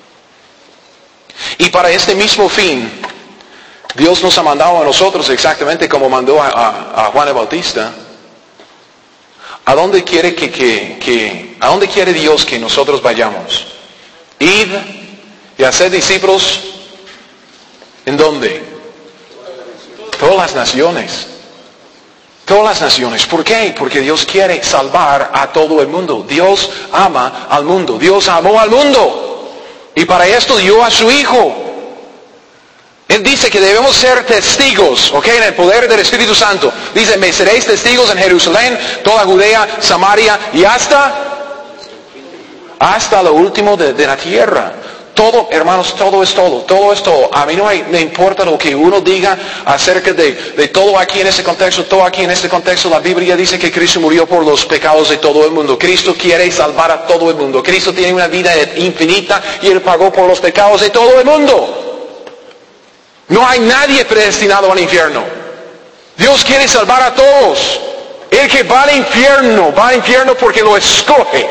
Y para este mismo fin, Dios nos ha mandado a nosotros exactamente como mandó a, a, a Juan el Bautista. ¿A dónde quiere que, que, que, a dónde quiere Dios que nosotros vayamos? Id y hacer discípulos. ¿En dónde? Todas las naciones. Todas las naciones. ¿Por qué? Porque Dios quiere salvar a todo el mundo. Dios ama al mundo. Dios amó al mundo. Y para esto dio a su Hijo. Él dice que debemos ser testigos, ¿ok? En el poder del Espíritu Santo. Dice, me seréis testigos en Jerusalén, toda Judea, Samaria y hasta, hasta lo último de, de la tierra. Todo, hermanos, todo es todo, todo es todo. A mí no hay, me importa lo que uno diga acerca de, de todo aquí en este contexto, todo aquí en este contexto. La Biblia dice que Cristo murió por los pecados de todo el mundo. Cristo quiere salvar a todo el mundo. Cristo tiene una vida infinita y Él pagó por los pecados de todo el mundo. No hay nadie predestinado al infierno. Dios quiere salvar a todos. El que va al infierno, va al infierno porque lo escoge.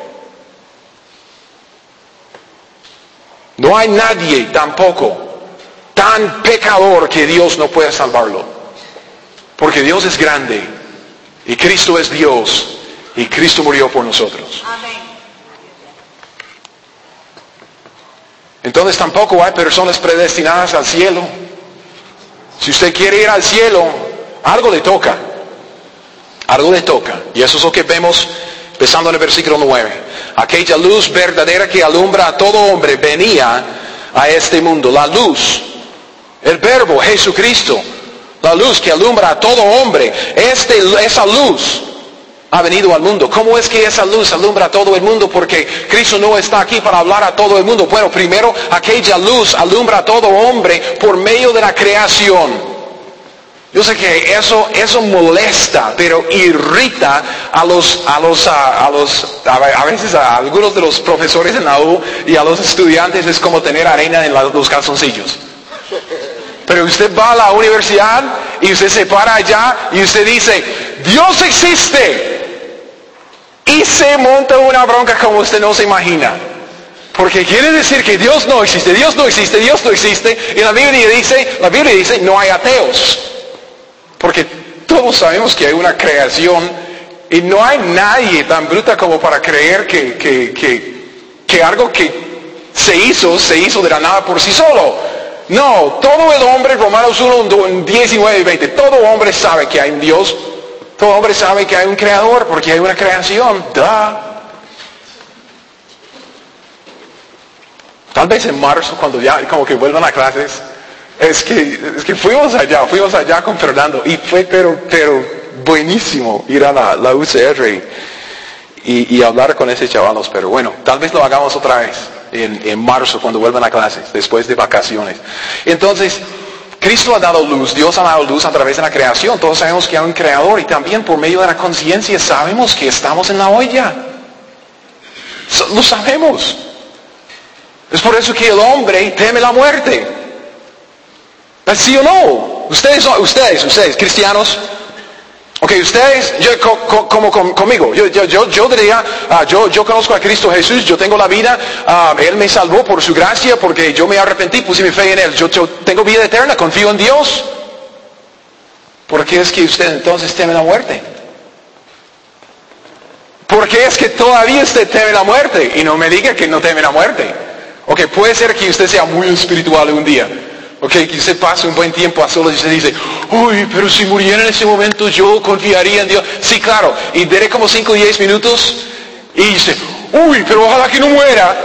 No hay nadie tampoco tan pecador que Dios no pueda salvarlo. Porque Dios es grande y Cristo es Dios y Cristo murió por nosotros. Amén. Entonces tampoco hay personas predestinadas al cielo. Si usted quiere ir al cielo, algo le toca. Algo le toca. Y eso es lo que vemos empezando en el versículo nueve. Aquella luz verdadera que alumbra a todo hombre venía a este mundo. La luz El Verbo, Jesucristo, la luz que alumbra a todo hombre. Este, esa luz ha venido al mundo. ¿Cómo es que esa luz alumbra a todo el mundo? Porque Cristo no está aquí para hablar a todo el mundo. Bueno, primero aquella luz alumbra a todo hombre por medio de la creación. Yo sé que eso, eso molesta, pero irrita a los, a los, a, a los, a, a veces a algunos de los profesores en la U y a los estudiantes es como tener arena en la, los calzoncillos. Pero usted va a la universidad y usted se para allá y usted dice, Dios existe. Y se monta una bronca como usted no se imagina. Porque quiere decir que Dios no existe, Dios no existe, Dios no existe. Y la Biblia dice, la Biblia dice, no hay ateos. Porque todos sabemos que hay una creación y no hay nadie tan bruta como para creer que, que, que, que algo que se hizo, se hizo de la nada por sí solo. No, todo el hombre, Romanos uno, diecinueve y veinte, todo hombre sabe que hay un Dios. Todo hombre sabe que hay un creador porque hay una creación. Duh. Tal vez en marzo, cuando ya como que vuelvan a clases, es que, es que fuimos allá, fuimos allá con Fernando y fue pero, pero buenísimo ir a la, la U C R y, y hablar con ese chavalos. Pero bueno, tal vez lo hagamos otra vez en, en marzo cuando vuelvan a clases, después de vacaciones. Entonces, Cristo ha dado luz, Dios ha dado luz a través de la creación. Todos sabemos que hay un creador y también por medio de la conciencia sabemos que estamos en la olla. Lo sabemos. Es por eso que el hombre teme la muerte. ¿Sí o no? Ustedes, ustedes, ustedes, cristianos. Ok, ustedes, yo, co, como con, conmigo, yo, yo, yo, yo diría, uh, yo, yo conozco a Cristo Jesús, yo tengo la vida, uh, Él me salvó por su gracia, porque yo me arrepentí, puse mi fe en Él, yo, yo tengo vida eterna, confío en Dios. ¿Por qué es que usted entonces teme la muerte? ¿Por qué es que todavía usted teme la muerte? Y no me diga que no teme la muerte. Ok, puede ser que usted sea muy espiritual un día. Ok, que usted pase un buen tiempo a solos y usted dice, uy, pero si muriera en ese momento yo confiaría en Dios. Sí, claro, y daré como cinco o diez minutos y dice, uy, pero ojalá que no muera.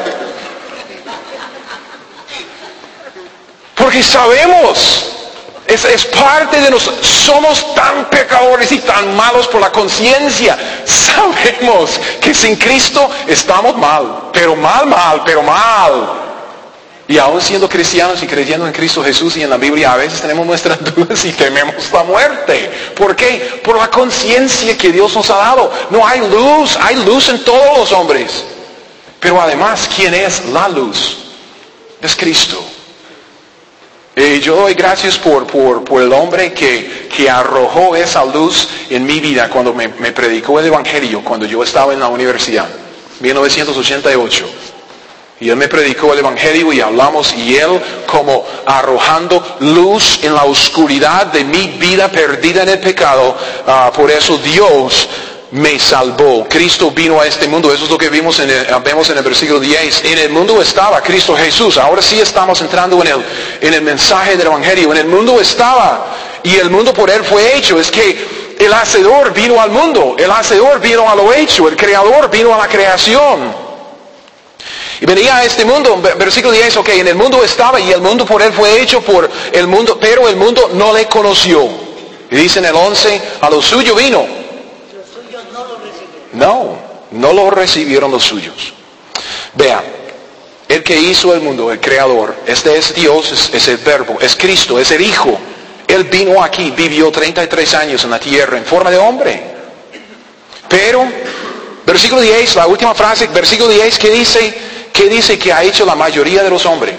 Porque sabemos, es, es parte de nosotros, somos tan pecadores y tan malos por la conciencia. Sabemos que sin Cristo estamos mal, pero mal, mal, pero mal. Y aún siendo cristianos y creyendo en Cristo Jesús y en la Biblia, a veces tenemos nuestras dudas y tememos la muerte. ¿Por qué? Por la conciencia que Dios nos ha dado. No hay luz, hay luz en todos los hombres. Pero además, ¿quién es la luz? Es Cristo. Y yo doy gracias por, por, por el hombre que, que arrojó esa luz en mi vida cuando me, me predicó el Evangelio, cuando yo estaba en la universidad, mil novecientos ochenta y ocho. Y él me predicó el Evangelio y hablamos y él como arrojando luz en la oscuridad de mi vida perdida en el pecado. Uh, por eso Dios me salvó. Cristo vino a este mundo. Eso es lo que vimos en el, vemos en el versículo diez. En el mundo estaba Cristo Jesús. Ahora sí estamos entrando en el, en el mensaje del Evangelio. En el mundo estaba y el mundo por él fue hecho. Es que el hacedor vino al mundo. El hacedor vino a lo hecho. El creador vino a la creación. Y venía a este mundo, versículo diez, ok, en el mundo estaba y el mundo por él fue hecho por el mundo, pero el mundo no le conoció. Y dice en el once, a lo suyo vino. Los suyos no lo recibieron. No, no lo recibieron los suyos. Vean, el que hizo el mundo, el creador, este es Dios, es, es el Verbo, es Cristo, es el Hijo. Él vino aquí, vivió treinta y tres años en la tierra en forma de hombre. Pero, versículo diez, la última frase, versículo diez, ¿qué dice? ¿Qué dice que ha hecho la mayoría de los hombres?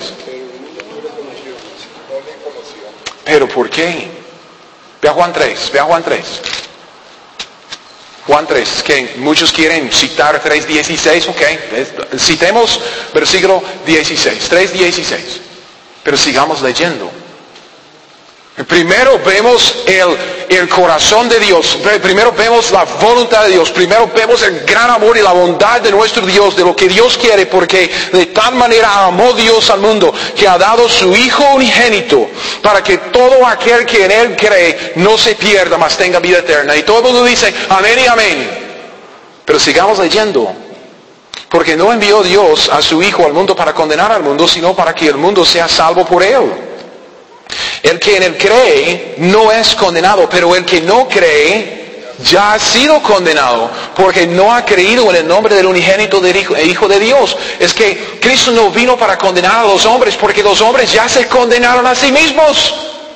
¿Pero por qué? Ve a Juan tres, ve a Juan tres. Juan tres, que muchos quieren citar tres dieciséis, ok. Citemos versículo dieciséis, tres dieciséis. Pero sigamos leyendo. Primero vemos el, el corazón de Dios, primero vemos la voluntad de Dios, primero vemos el gran amor y la bondad de nuestro Dios, de lo que Dios quiere, porque de tal manera amó Dios al mundo, que ha dado su Hijo unigénito, para que todo aquel que en Él cree no se pierda, mas tenga vida eterna. Y todo el mundo dice, amén y amén. Pero sigamos leyendo. Porque no envió Dios a su Hijo al mundo para condenar al mundo, sino para que el mundo sea salvo por Él. El que en él cree no es condenado, pero el que no cree ya ha sido condenado, porque no ha creído en el nombre del unigénito del Hijo, Hijo de Dios. Es que Cristo no vino para condenar a los hombres, porque los hombres ya se condenaron a sí mismos.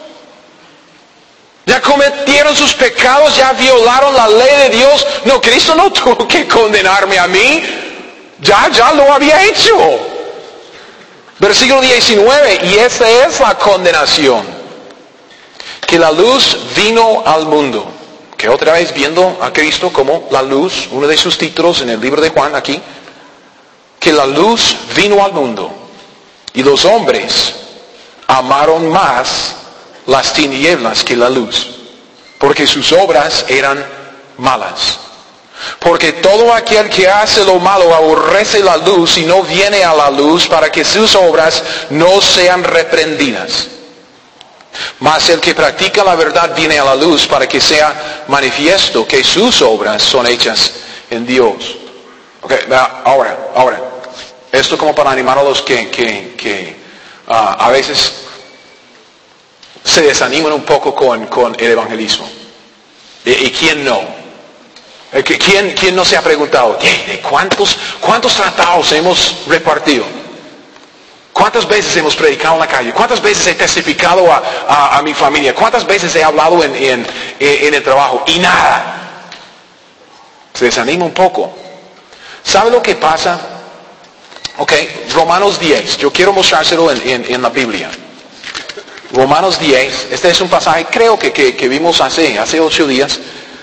Ya cometieron sus pecados, ya violaron la ley de Dios. No, Cristo no tuvo que condenarme a mí. Ya, ya lo había hecho. Versículo diecinueve, y esta es la condenación, que la luz vino al mundo. Que otra vez viendo a Cristo como la luz, uno de sus títulos en el libro de Juan aquí, que la luz vino al mundo, y los hombres amaron más las tinieblas que la luz, porque sus obras eran malas. Porque todo aquel que hace lo malo aborrece la luz y no viene a la luz para que sus obras no sean reprendidas. Mas el que practica la verdad viene a la luz para que sea manifiesto que sus obras son hechas en Dios. Okay, ahora, ahora, esto como para animar a los que, que, que uh, a veces se desaniman un poco con, con el evangelismo. ¿Y, y quién no? ¿Quién, quién no se ha preguntado, ¿de cuántos, cuántos tratados hemos repartido? ¿Cuántas veces hemos predicado en la calle? ¿Cuántas veces he testificado a, a, a mi familia? ¿Cuántas veces he hablado en, en, en el trabajo? Y nada. Se desanima un poco. ¿Sabe lo que pasa? Ok, Romanos diez. Yo quiero mostrárselo en, en, en la Biblia. Romanos diez. Este es un pasaje, creo que, que, que vimos hace, hace ocho días.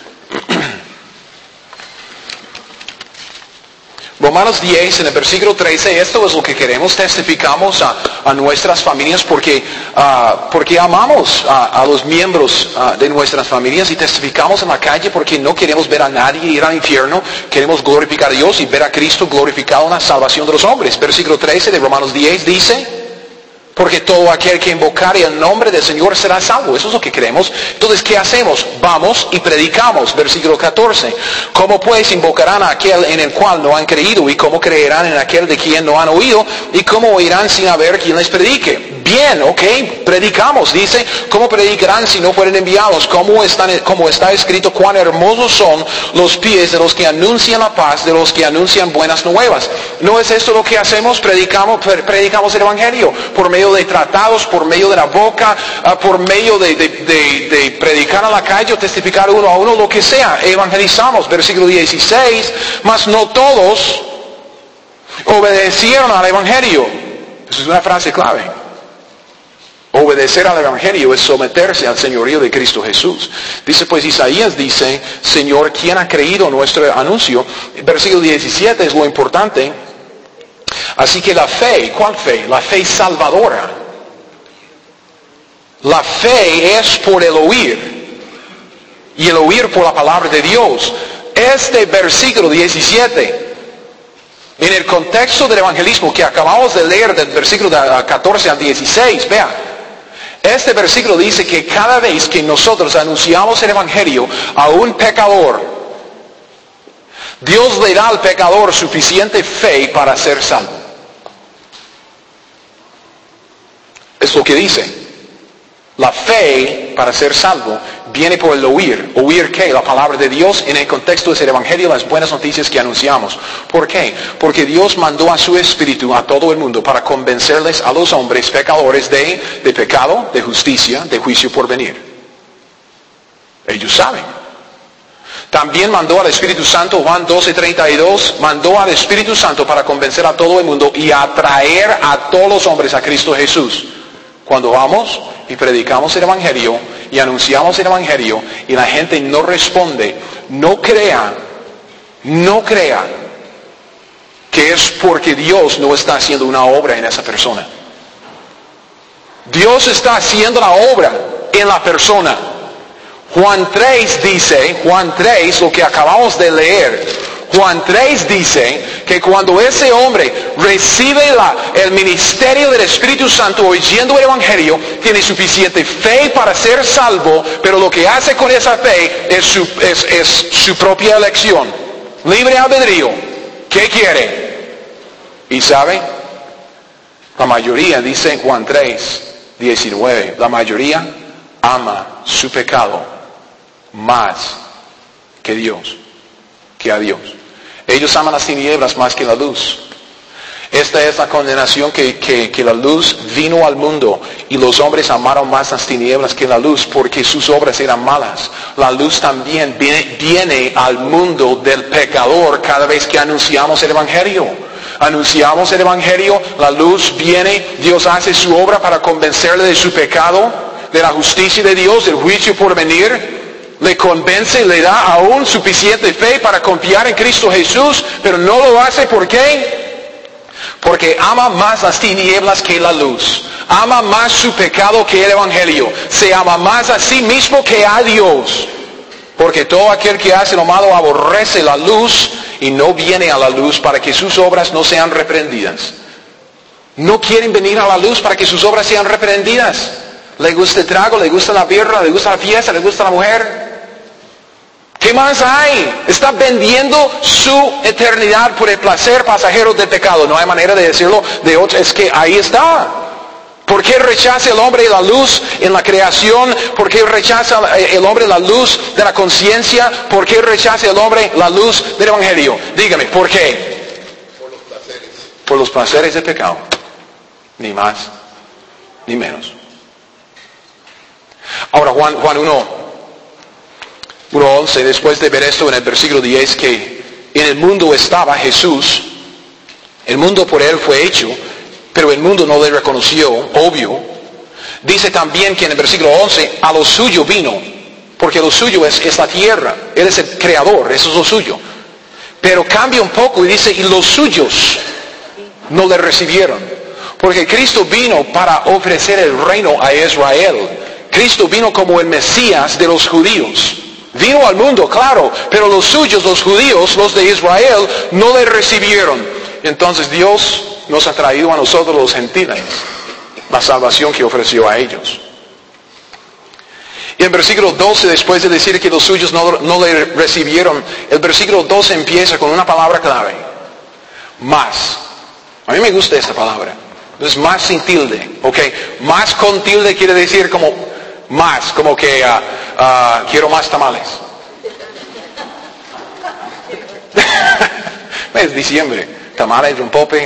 Romanos diez, en el versículo trece, esto es lo que queremos, testificamos a, a nuestras familias porque, uh, porque amamos a, a los miembros uh, de nuestras familias y testificamos en la calle porque no queremos ver a nadie ir al infierno, queremos glorificar a Dios y ver a Cristo glorificado en la salvación de los hombres. Versículo trece de Romanos diez dice, porque todo aquel que invocare el nombre del Señor será salvo. Eso es lo que creemos. Entonces, ¿qué hacemos? Vamos y predicamos. Versículo catorce. ¿Cómo pues invocarán a aquel en el cual no han creído? ¿Y cómo creerán en aquel de quien no han oído? ¿Y cómo oirán sin haber quien les predique? Bien, ok, predicamos. Dice, ¿cómo predicarán si no fueren enviados? ¿Cómo, están, cómo está escrito, cuán hermosos son los pies de los que anuncian la paz, de los que anuncian buenas nuevas? ¿No es esto lo que hacemos? Predicamos, predicamos el Evangelio por medio de tratados, por medio de la boca, uh, por medio de, de, de, de predicar a la calle o testificar uno a uno, lo que sea. Evangelizamos. Versículo dieciséis, mas no todos obedecieron al Evangelio. Esa es una frase clave. Obedecer al Evangelio es someterse al señorío de Cristo Jesús. Dice pues Isaías, dice, Señor, ¿quién ha creído nuestro anuncio? Versículo diecisiete es lo importante. Así que la fe, ¿cuál fe? La fe salvadora. La fe es por el oír. Y el oír por la palabra de Dios. Este versículo diecisiete, en el contexto del evangelismo que acabamos de leer del versículo catorce al dieciséis, vea. Este versículo dice que cada vez que nosotros anunciamos el evangelio a un pecador, Dios le da al pecador suficiente fe para ser salvo. Es lo que dice. La fe para ser salvo viene por el oír. ¿Oír qué? La palabra de Dios en el contexto del evangelio, las buenas noticias que anunciamos. ¿Por qué? Porque Dios mandó a su Espíritu a todo el mundo para convencerles a los hombres pecadores de, de pecado, de justicia, de juicio por venir. Ellos saben. También mandó al Espíritu Santo, Juan doce treinta y dos, mandó al Espíritu Santo para convencer a todo el mundo y atraer a todos los hombres a Cristo Jesús. Cuando vamos y predicamos el Evangelio y anunciamos el Evangelio y la gente no responde, no crean, no crean que es porque Dios no está haciendo una obra en esa persona. Dios está haciendo la obra en la persona. Juan tres dice, Juan tres, lo que acabamos de leer, Juan tres dice que cuando ese hombre recibe la, el ministerio del Espíritu Santo oyendo el Evangelio, tiene suficiente fe para ser salvo, pero lo que hace con esa fe es su, es, es su propia elección. Libre albedrío. ¿Qué quiere? Y sabe, la mayoría dice en Juan tres, diecinueve. La mayoría ama su pecado más que Dios, que a Dios. Ellos aman las tinieblas más que la luz. Esta es la condenación que, que, que la luz vino al mundo y los hombres amaron más las tinieblas que la luz porque sus obras eran malas. La luz también viene, viene al mundo del pecador cada vez que anunciamos el Evangelio. Anunciamos el Evangelio, la luz viene, Dios hace su obra para convencerle de su pecado, de la justicia de Dios, del juicio por venir. Le convence, le da aún suficiente fe para confiar en Cristo Jesús, pero no lo hace, ¿por qué? Porque ama más las tinieblas que la luz. Ama más su pecado que el Evangelio. Se ama más a sí mismo que a Dios. Porque todo aquel que hace lo malo aborrece la luz y no viene a la luz para que sus obras no sean reprendidas. No quieren venir a la luz para que sus obras sean reprendidas. Le gusta el trago, le gusta la birra, le gusta la fiesta, le gusta la mujer. ¿Qué más hay? Está vendiendo su eternidad por el placer pasajero del pecado. No hay manera de decirlo de otra. Es que ahí está. ¿Por qué rechaza el hombre la luz en la creación? ¿Por qué rechaza el hombre la luz de la conciencia? ¿Por qué rechaza el hombre la luz del Evangelio? Dígame, ¿por qué? Por los placeres. Por los placeres del pecado. Ni más, ni menos. Ahora Juan, Juan uno. uno once, después de ver esto en el versículo diez, que en el mundo estaba Jesús, el mundo por él fue hecho, pero el mundo no le reconoció, obvio. Dice también que en el versículo once, a lo suyo vino, porque lo suyo es, es la tierra, él es el creador, eso es lo suyo. Pero cambia un poco y dice, y los suyos no le recibieron, porque Cristo vino para ofrecer el reino a Israel. Cristo vino como el Mesías de los judíos. Vino al mundo, claro, pero los suyos, los judíos, los de Israel, no le recibieron. Entonces Dios nos ha traído a nosotros los gentiles la salvación que ofreció a ellos. Y en versículo doce, después de decir que los suyos no, no le recibieron, el versículo doce empieza con una palabra clave. Más. A mí me gusta esta palabra. Es más sin tilde, ¿ok? Más con tilde quiere decir como más, como que uh, uh, quiero más tamales. Es diciembre, tamales, rompope.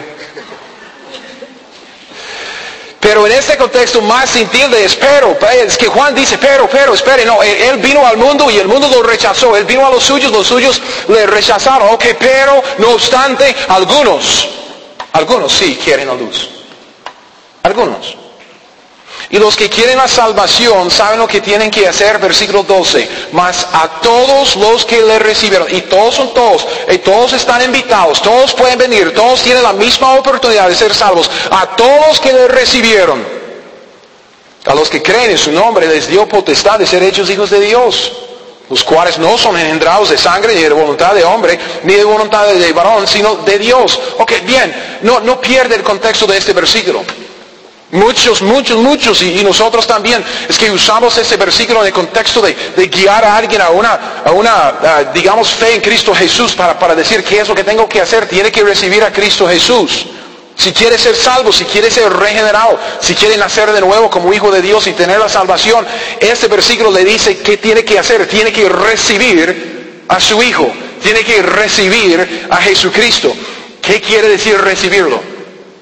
Pero en este contexto más sin tilde es pero, es que Juan dice pero, pero, espere, no, él vino al mundo y el mundo lo rechazó, él vino a los suyos, los suyos le rechazaron, ok, pero no obstante, algunos, algunos sí quieren la luz, algunos. Y los que quieren la salvación saben lo que tienen que hacer, versículo doce. Mas a todos los que le recibieron, y todos son todos, y todos están invitados, todos pueden venir, todos tienen la misma oportunidad de ser salvos. A todos que le recibieron, a los que creen en su nombre, les dio potestad de ser hechos hijos de Dios, los cuales no son engendrados de sangre, ni de voluntad de hombre, ni de voluntad de varón, sino de Dios. Ok, bien, no, no pierde el contexto de este versículo. Muchos, muchos, muchos, y, y nosotros también, es que usamos ese versículo en el contexto de, de guiar a alguien a una, a una uh, digamos, fe en Cristo Jesús para, para decir qué es lo que tengo que hacer. Tiene que recibir a Cristo Jesús. Si quiere ser salvo, si quiere ser regenerado, si quiere nacer de nuevo como hijo de Dios y tener la salvación, este versículo le dice qué tiene que hacer. Tiene que recibir a su Hijo. Tiene que recibir a Jesucristo. ¿Qué quiere decir recibirlo?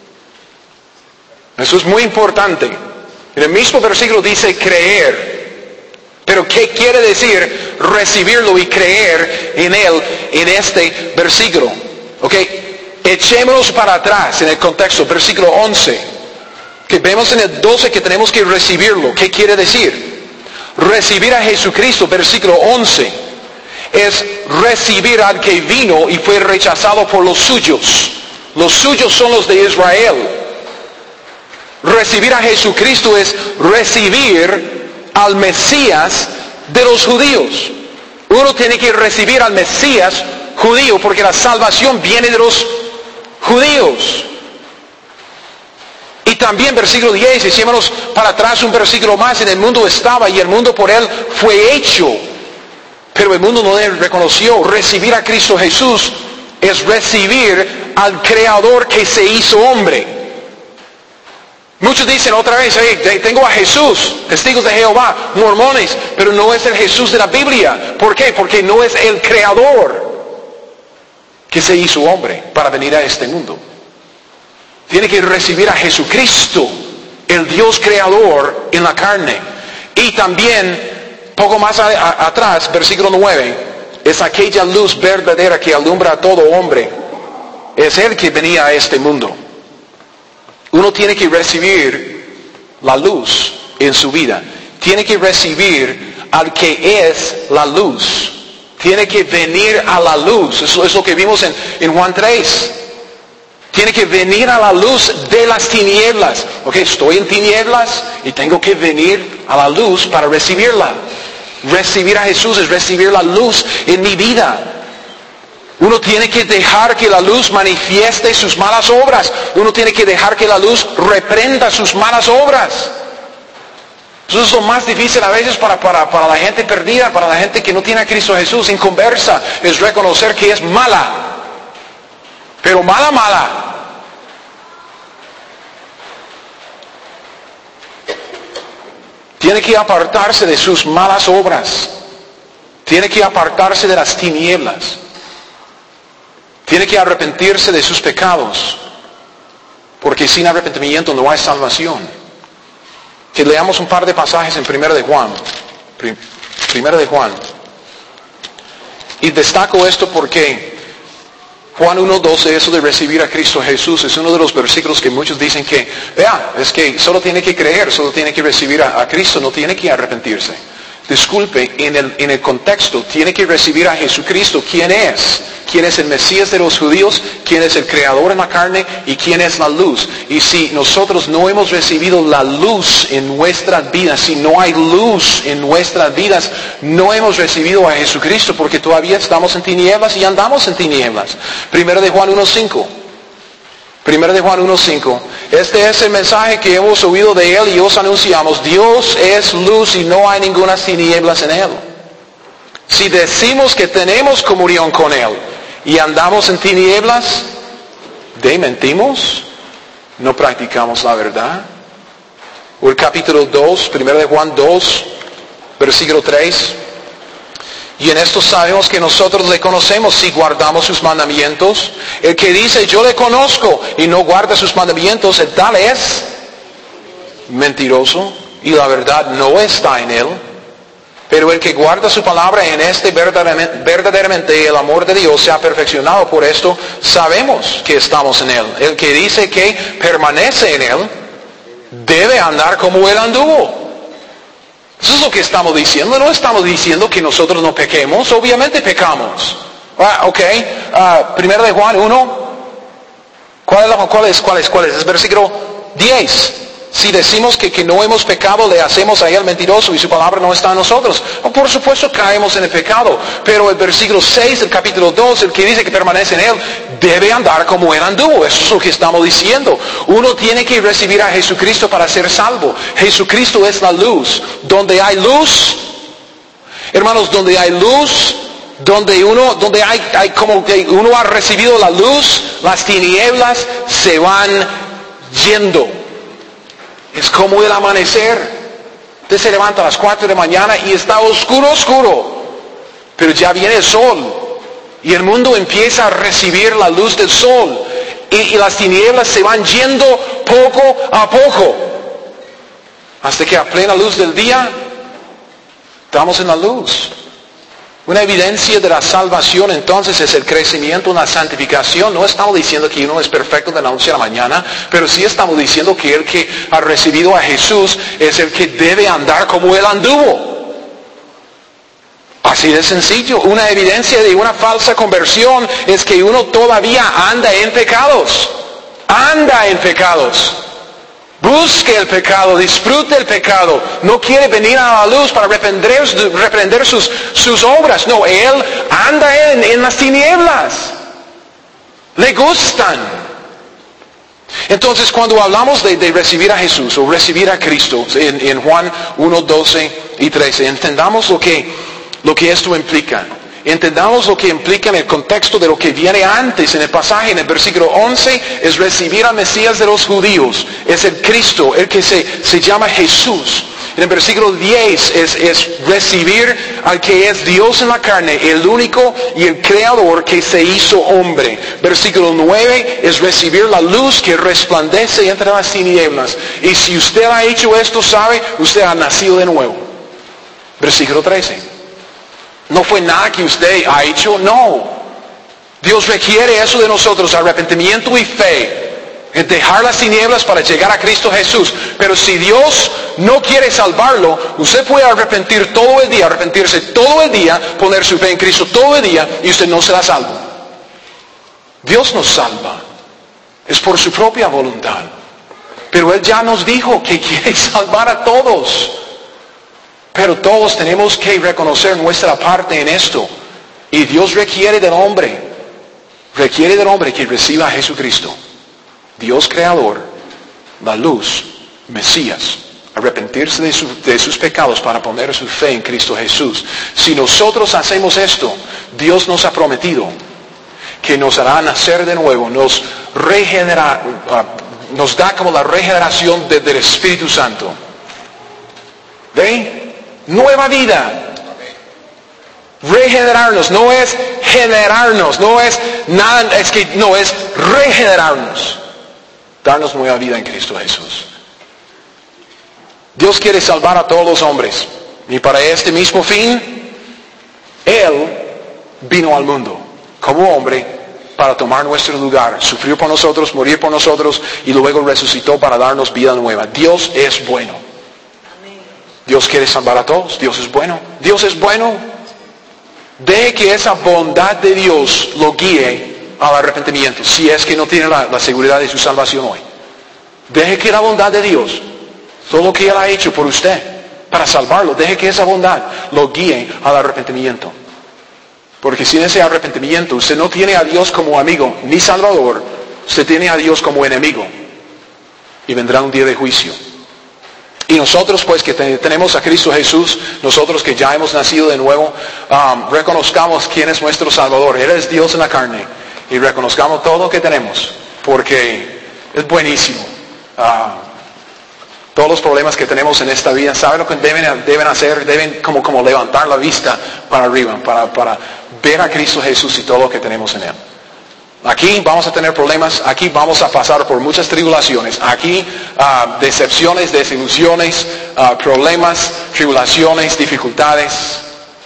Eso es muy importante. En el mismo versículo dice creer. Pero ¿qué quiere decir recibirlo y creer en Él en este versículo? Ok, echémonos para atrás en el contexto, versículo once. Que vemos en el doce que tenemos que recibirlo. ¿Qué quiere decir? Recibir a Jesucristo, versículo once, es recibir al que vino y fue rechazado por los suyos. Los suyos son los de Israel. Recibir a Jesucristo es recibir al Mesías de los judíos. Uno tiene que recibir al Mesías judío porque la salvación viene de los judíos. Y también versículo diez, echémonos para atrás un versículo más, en el mundo estaba y el mundo por él fue hecho, pero el mundo no le reconoció. Recibir a Cristo Jesús es recibir al Creador que se hizo hombre. Muchos dicen otra vez, hey, tengo a Jesús, testigos de Jehová, mormones, pero no es el Jesús de la Biblia. ¿Por qué? Porque no es el creador que se hizo hombre para venir a este mundo. Tiene que recibir a Jesucristo, el Dios creador en la carne. Y también, poco más a, a, atrás, versículo nueve, es aquella luz verdadera que alumbra a todo hombre. Es Él que venía a este mundo. Uno tiene que recibir la luz en su vida. Tiene que recibir al que es la luz. Tiene que venir a la luz. Eso es lo que vimos en, en Juan tres. Tiene que venir a la luz de las tinieblas. Ok, estoy en tinieblas y tengo que venir a la luz para recibirla. Recibir a Jesús es recibir la luz en mi vida. Uno tiene que dejar que la luz manifieste sus malas obras. Uno tiene que dejar que la luz reprenda sus malas obras. Eso es lo más difícil a veces para, para, para la gente perdida, para la gente que no tiene a Cristo Jesús en conversa, es reconocer que es mala. Pero mala, mala. Tiene que apartarse de sus malas obras. Tiene que apartarse de las tinieblas. Tiene que arrepentirse de sus pecados. Porque sin arrepentimiento no hay salvación. Que leamos un par de pasajes en Primera de Juan. Primera de Juan. Y destaco esto porque Juan uno doce, eso de recibir a Cristo Jesús, es uno de los versículos que muchos dicen que, vea, es que solo tiene que creer, solo tiene que recibir a, a Cristo, no tiene que arrepentirse. Disculpe, en el, en el contexto, tiene que recibir a Jesucristo. ¿Quién es? ¿Quién es el Mesías de los judíos? ¿Quién es el creador en la carne? ¿Y quién es la luz? Y si nosotros no hemos recibido la luz en nuestras vidas, si no hay luz en nuestras vidas, no hemos recibido a Jesucristo porque todavía estamos en tinieblas y andamos en tinieblas. Primero de Juan uno cinco. Primero de Juan uno cinco. Este es el mensaje que hemos oído de Él y os anunciamos. Dios es luz y no hay ninguna tinieblas en Él. Si decimos que tenemos comunión con Él y andamos en tinieblas, ¿de mentimos? ¿No practicamos la verdad? O el capítulo dos, Primero de Juan dos, versículo tres. Y en esto sabemos que nosotros le conocemos si guardamos sus mandamientos. El que dice yo le conozco y no guarda sus mandamientos, el tal es mentiroso y la verdad no está en él. Pero el que guarda su palabra, en este verdaderamente, verdaderamente el amor de Dios se ha perfeccionado. Por esto sabemos que estamos en él. El que dice que permanece en él debe andar como él anduvo. Eso es lo que estamos diciendo. No estamos diciendo que nosotros no pequemos. Obviamente pecamos. Ah, ok. Uh, Primero de Juan uno. ¿Cuál es? ¿Cuál es? ¿Cuál es? ¿Cuál es? Es versículo diez. Si decimos que, que no hemos pecado, le hacemos a él mentiroso y su palabra no está en nosotros. Oh, por supuesto caemos en el pecado. Pero el versículo seis del capítulo dos, el que dice que permanece en él, debe andar como él anduvo. Eso es lo que estamos diciendo. Uno tiene que recibir a Jesucristo para ser salvo. Jesucristo es la luz. Donde hay luz, hermanos, donde hay luz, donde uno, donde hay, hay como que uno ha recibido la luz, las tinieblas se van yendo. Es como el amanecer. Usted se levanta a las cuatro de la mañana y está oscuro, oscuro. Pero ya viene el sol. Y el mundo empieza a recibir la luz del sol. Y, y las tinieblas se van yendo poco a poco. Hasta que a plena luz del día, estamos en la luz. Una evidencia de la salvación entonces es el crecimiento en la santificación. No estamos diciendo que uno es perfecto de la noche a la mañana, pero sí estamos diciendo que el que ha recibido a Jesús es el que debe andar como él anduvo. Así de sencillo. Una evidencia de una falsa conversión es que uno todavía anda en pecados. Anda en pecados. Busque el pecado, disfrute el pecado. No quiere venir a la luz para reprender, reprender sus, sus obras. No, él anda en, en las tinieblas. Le gustan. Entonces, cuando hablamos de, de recibir a Jesús o recibir a Cristo, en, en Juan uno, doce y trece, entendamos lo que, lo que esto implica. Entendamos lo que implica en el contexto de lo que viene antes en el pasaje, en el versículo once, es recibir al Mesías de los judíos. Es el Cristo, el que se, se llama Jesús. En el versículo diez es, es recibir al que es Dios en la carne, el único y el creador que se hizo hombre. Versículo nueve es recibir la luz que resplandece entre las tinieblas. Y si usted ha hecho esto, sabe, usted ha nacido de nuevo. Versículo trece. No fue nada que usted ha hecho, no. Dios requiere eso de nosotros, arrepentimiento y fe. Es dejar las tinieblas para llegar a Cristo Jesús. Pero si Dios no quiere salvarlo, usted puede arrepentir todo el día, arrepentirse todo el día, poner su fe en Cristo todo el día y usted no será salvo. Dios nos salva. Es por su propia voluntad. Pero Él ya nos dijo que quiere salvar a todos. Pero todos tenemos que reconocer nuestra parte en esto. Y Dios requiere del hombre, requiere del hombre que reciba a Jesucristo. Dios creador, la luz, Mesías, arrepentirse de, su, de sus pecados para poner su fe en Cristo Jesús. Si nosotros hacemos esto, Dios nos ha prometido que nos hará nacer de nuevo, nos regenera, uh, nos da como la regeneración de, del Espíritu Santo. ¿Ve? Nueva vida. Regenerarnos, no es generarnos, no es nada, es que no, es regenerarnos. Darnos nueva vida en Cristo Jesús. Dios quiere salvar a todos los hombres. Y para este mismo fin, Él vino al mundo como hombre para tomar nuestro lugar, sufrir por nosotros, morir por nosotros y luego resucitó para darnos vida nueva. Dios es bueno. Dios quiere salvar a todos. Dios es bueno. Dios es bueno. Deje que esa bondad de Dios lo guíe al arrepentimiento, si es que no tiene la, la seguridad de su salvación hoy. Deje que la bondad de Dios, todo lo que Él ha hecho por usted, para salvarlo, deje que esa bondad lo guíe al arrepentimiento. Porque sin ese arrepentimiento, usted no tiene a Dios como amigo, ni salvador, usted tiene a Dios como enemigo. Y vendrá un día de juicio. Y nosotros pues que te, tenemos a Cristo Jesús, nosotros que ya hemos nacido de nuevo, um, reconozcamos quién es nuestro Salvador. Él es Dios en la carne. Y reconozcamos todo lo que tenemos, porque es buenísimo. Uh, todos los problemas que tenemos en esta vida, ¿saben lo que deben, deben hacer? Deben como, como levantar la vista para arriba, para, para ver a Cristo Jesús y todo lo que tenemos en Él. Aquí vamos a tener problemas, aquí vamos a pasar por muchas tribulaciones, aquí uh, decepciones, desilusiones, uh, problemas, tribulaciones, dificultades.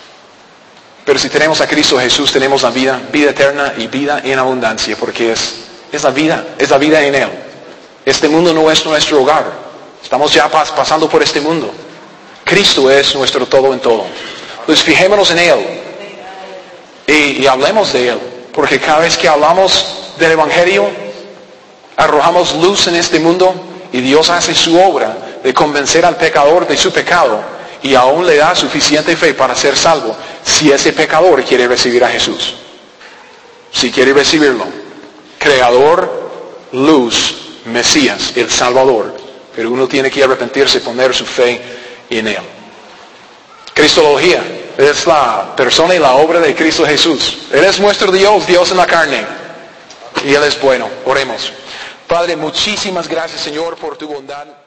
Pero si tenemos a Cristo Jesús, tenemos la vida, vida eterna y vida en abundancia, porque es, es la vida, es la vida en Él. Este mundo no es nuestro hogar. Estamos ya pas, pasando por este mundo. Cristo es nuestro todo en todo. Pues fijémonos en Él y, y hablemos de Él, porque cada vez que hablamos del Evangelio, arrojamos luz en este mundo y Dios hace su obra de convencer al pecador de su pecado. Y aún le da suficiente fe para ser salvo si ese pecador quiere recibir a Jesús. Si quiere recibirlo. Creador, luz, Mesías, el Salvador. Pero uno tiene que arrepentirse y poner su fe en Él. Cristología es la persona y la obra de Cristo Jesús. Él es nuestro Dios, Dios en la carne. Y Él es bueno. Oremos. Padre, muchísimas gracias, Señor, por tu bondad.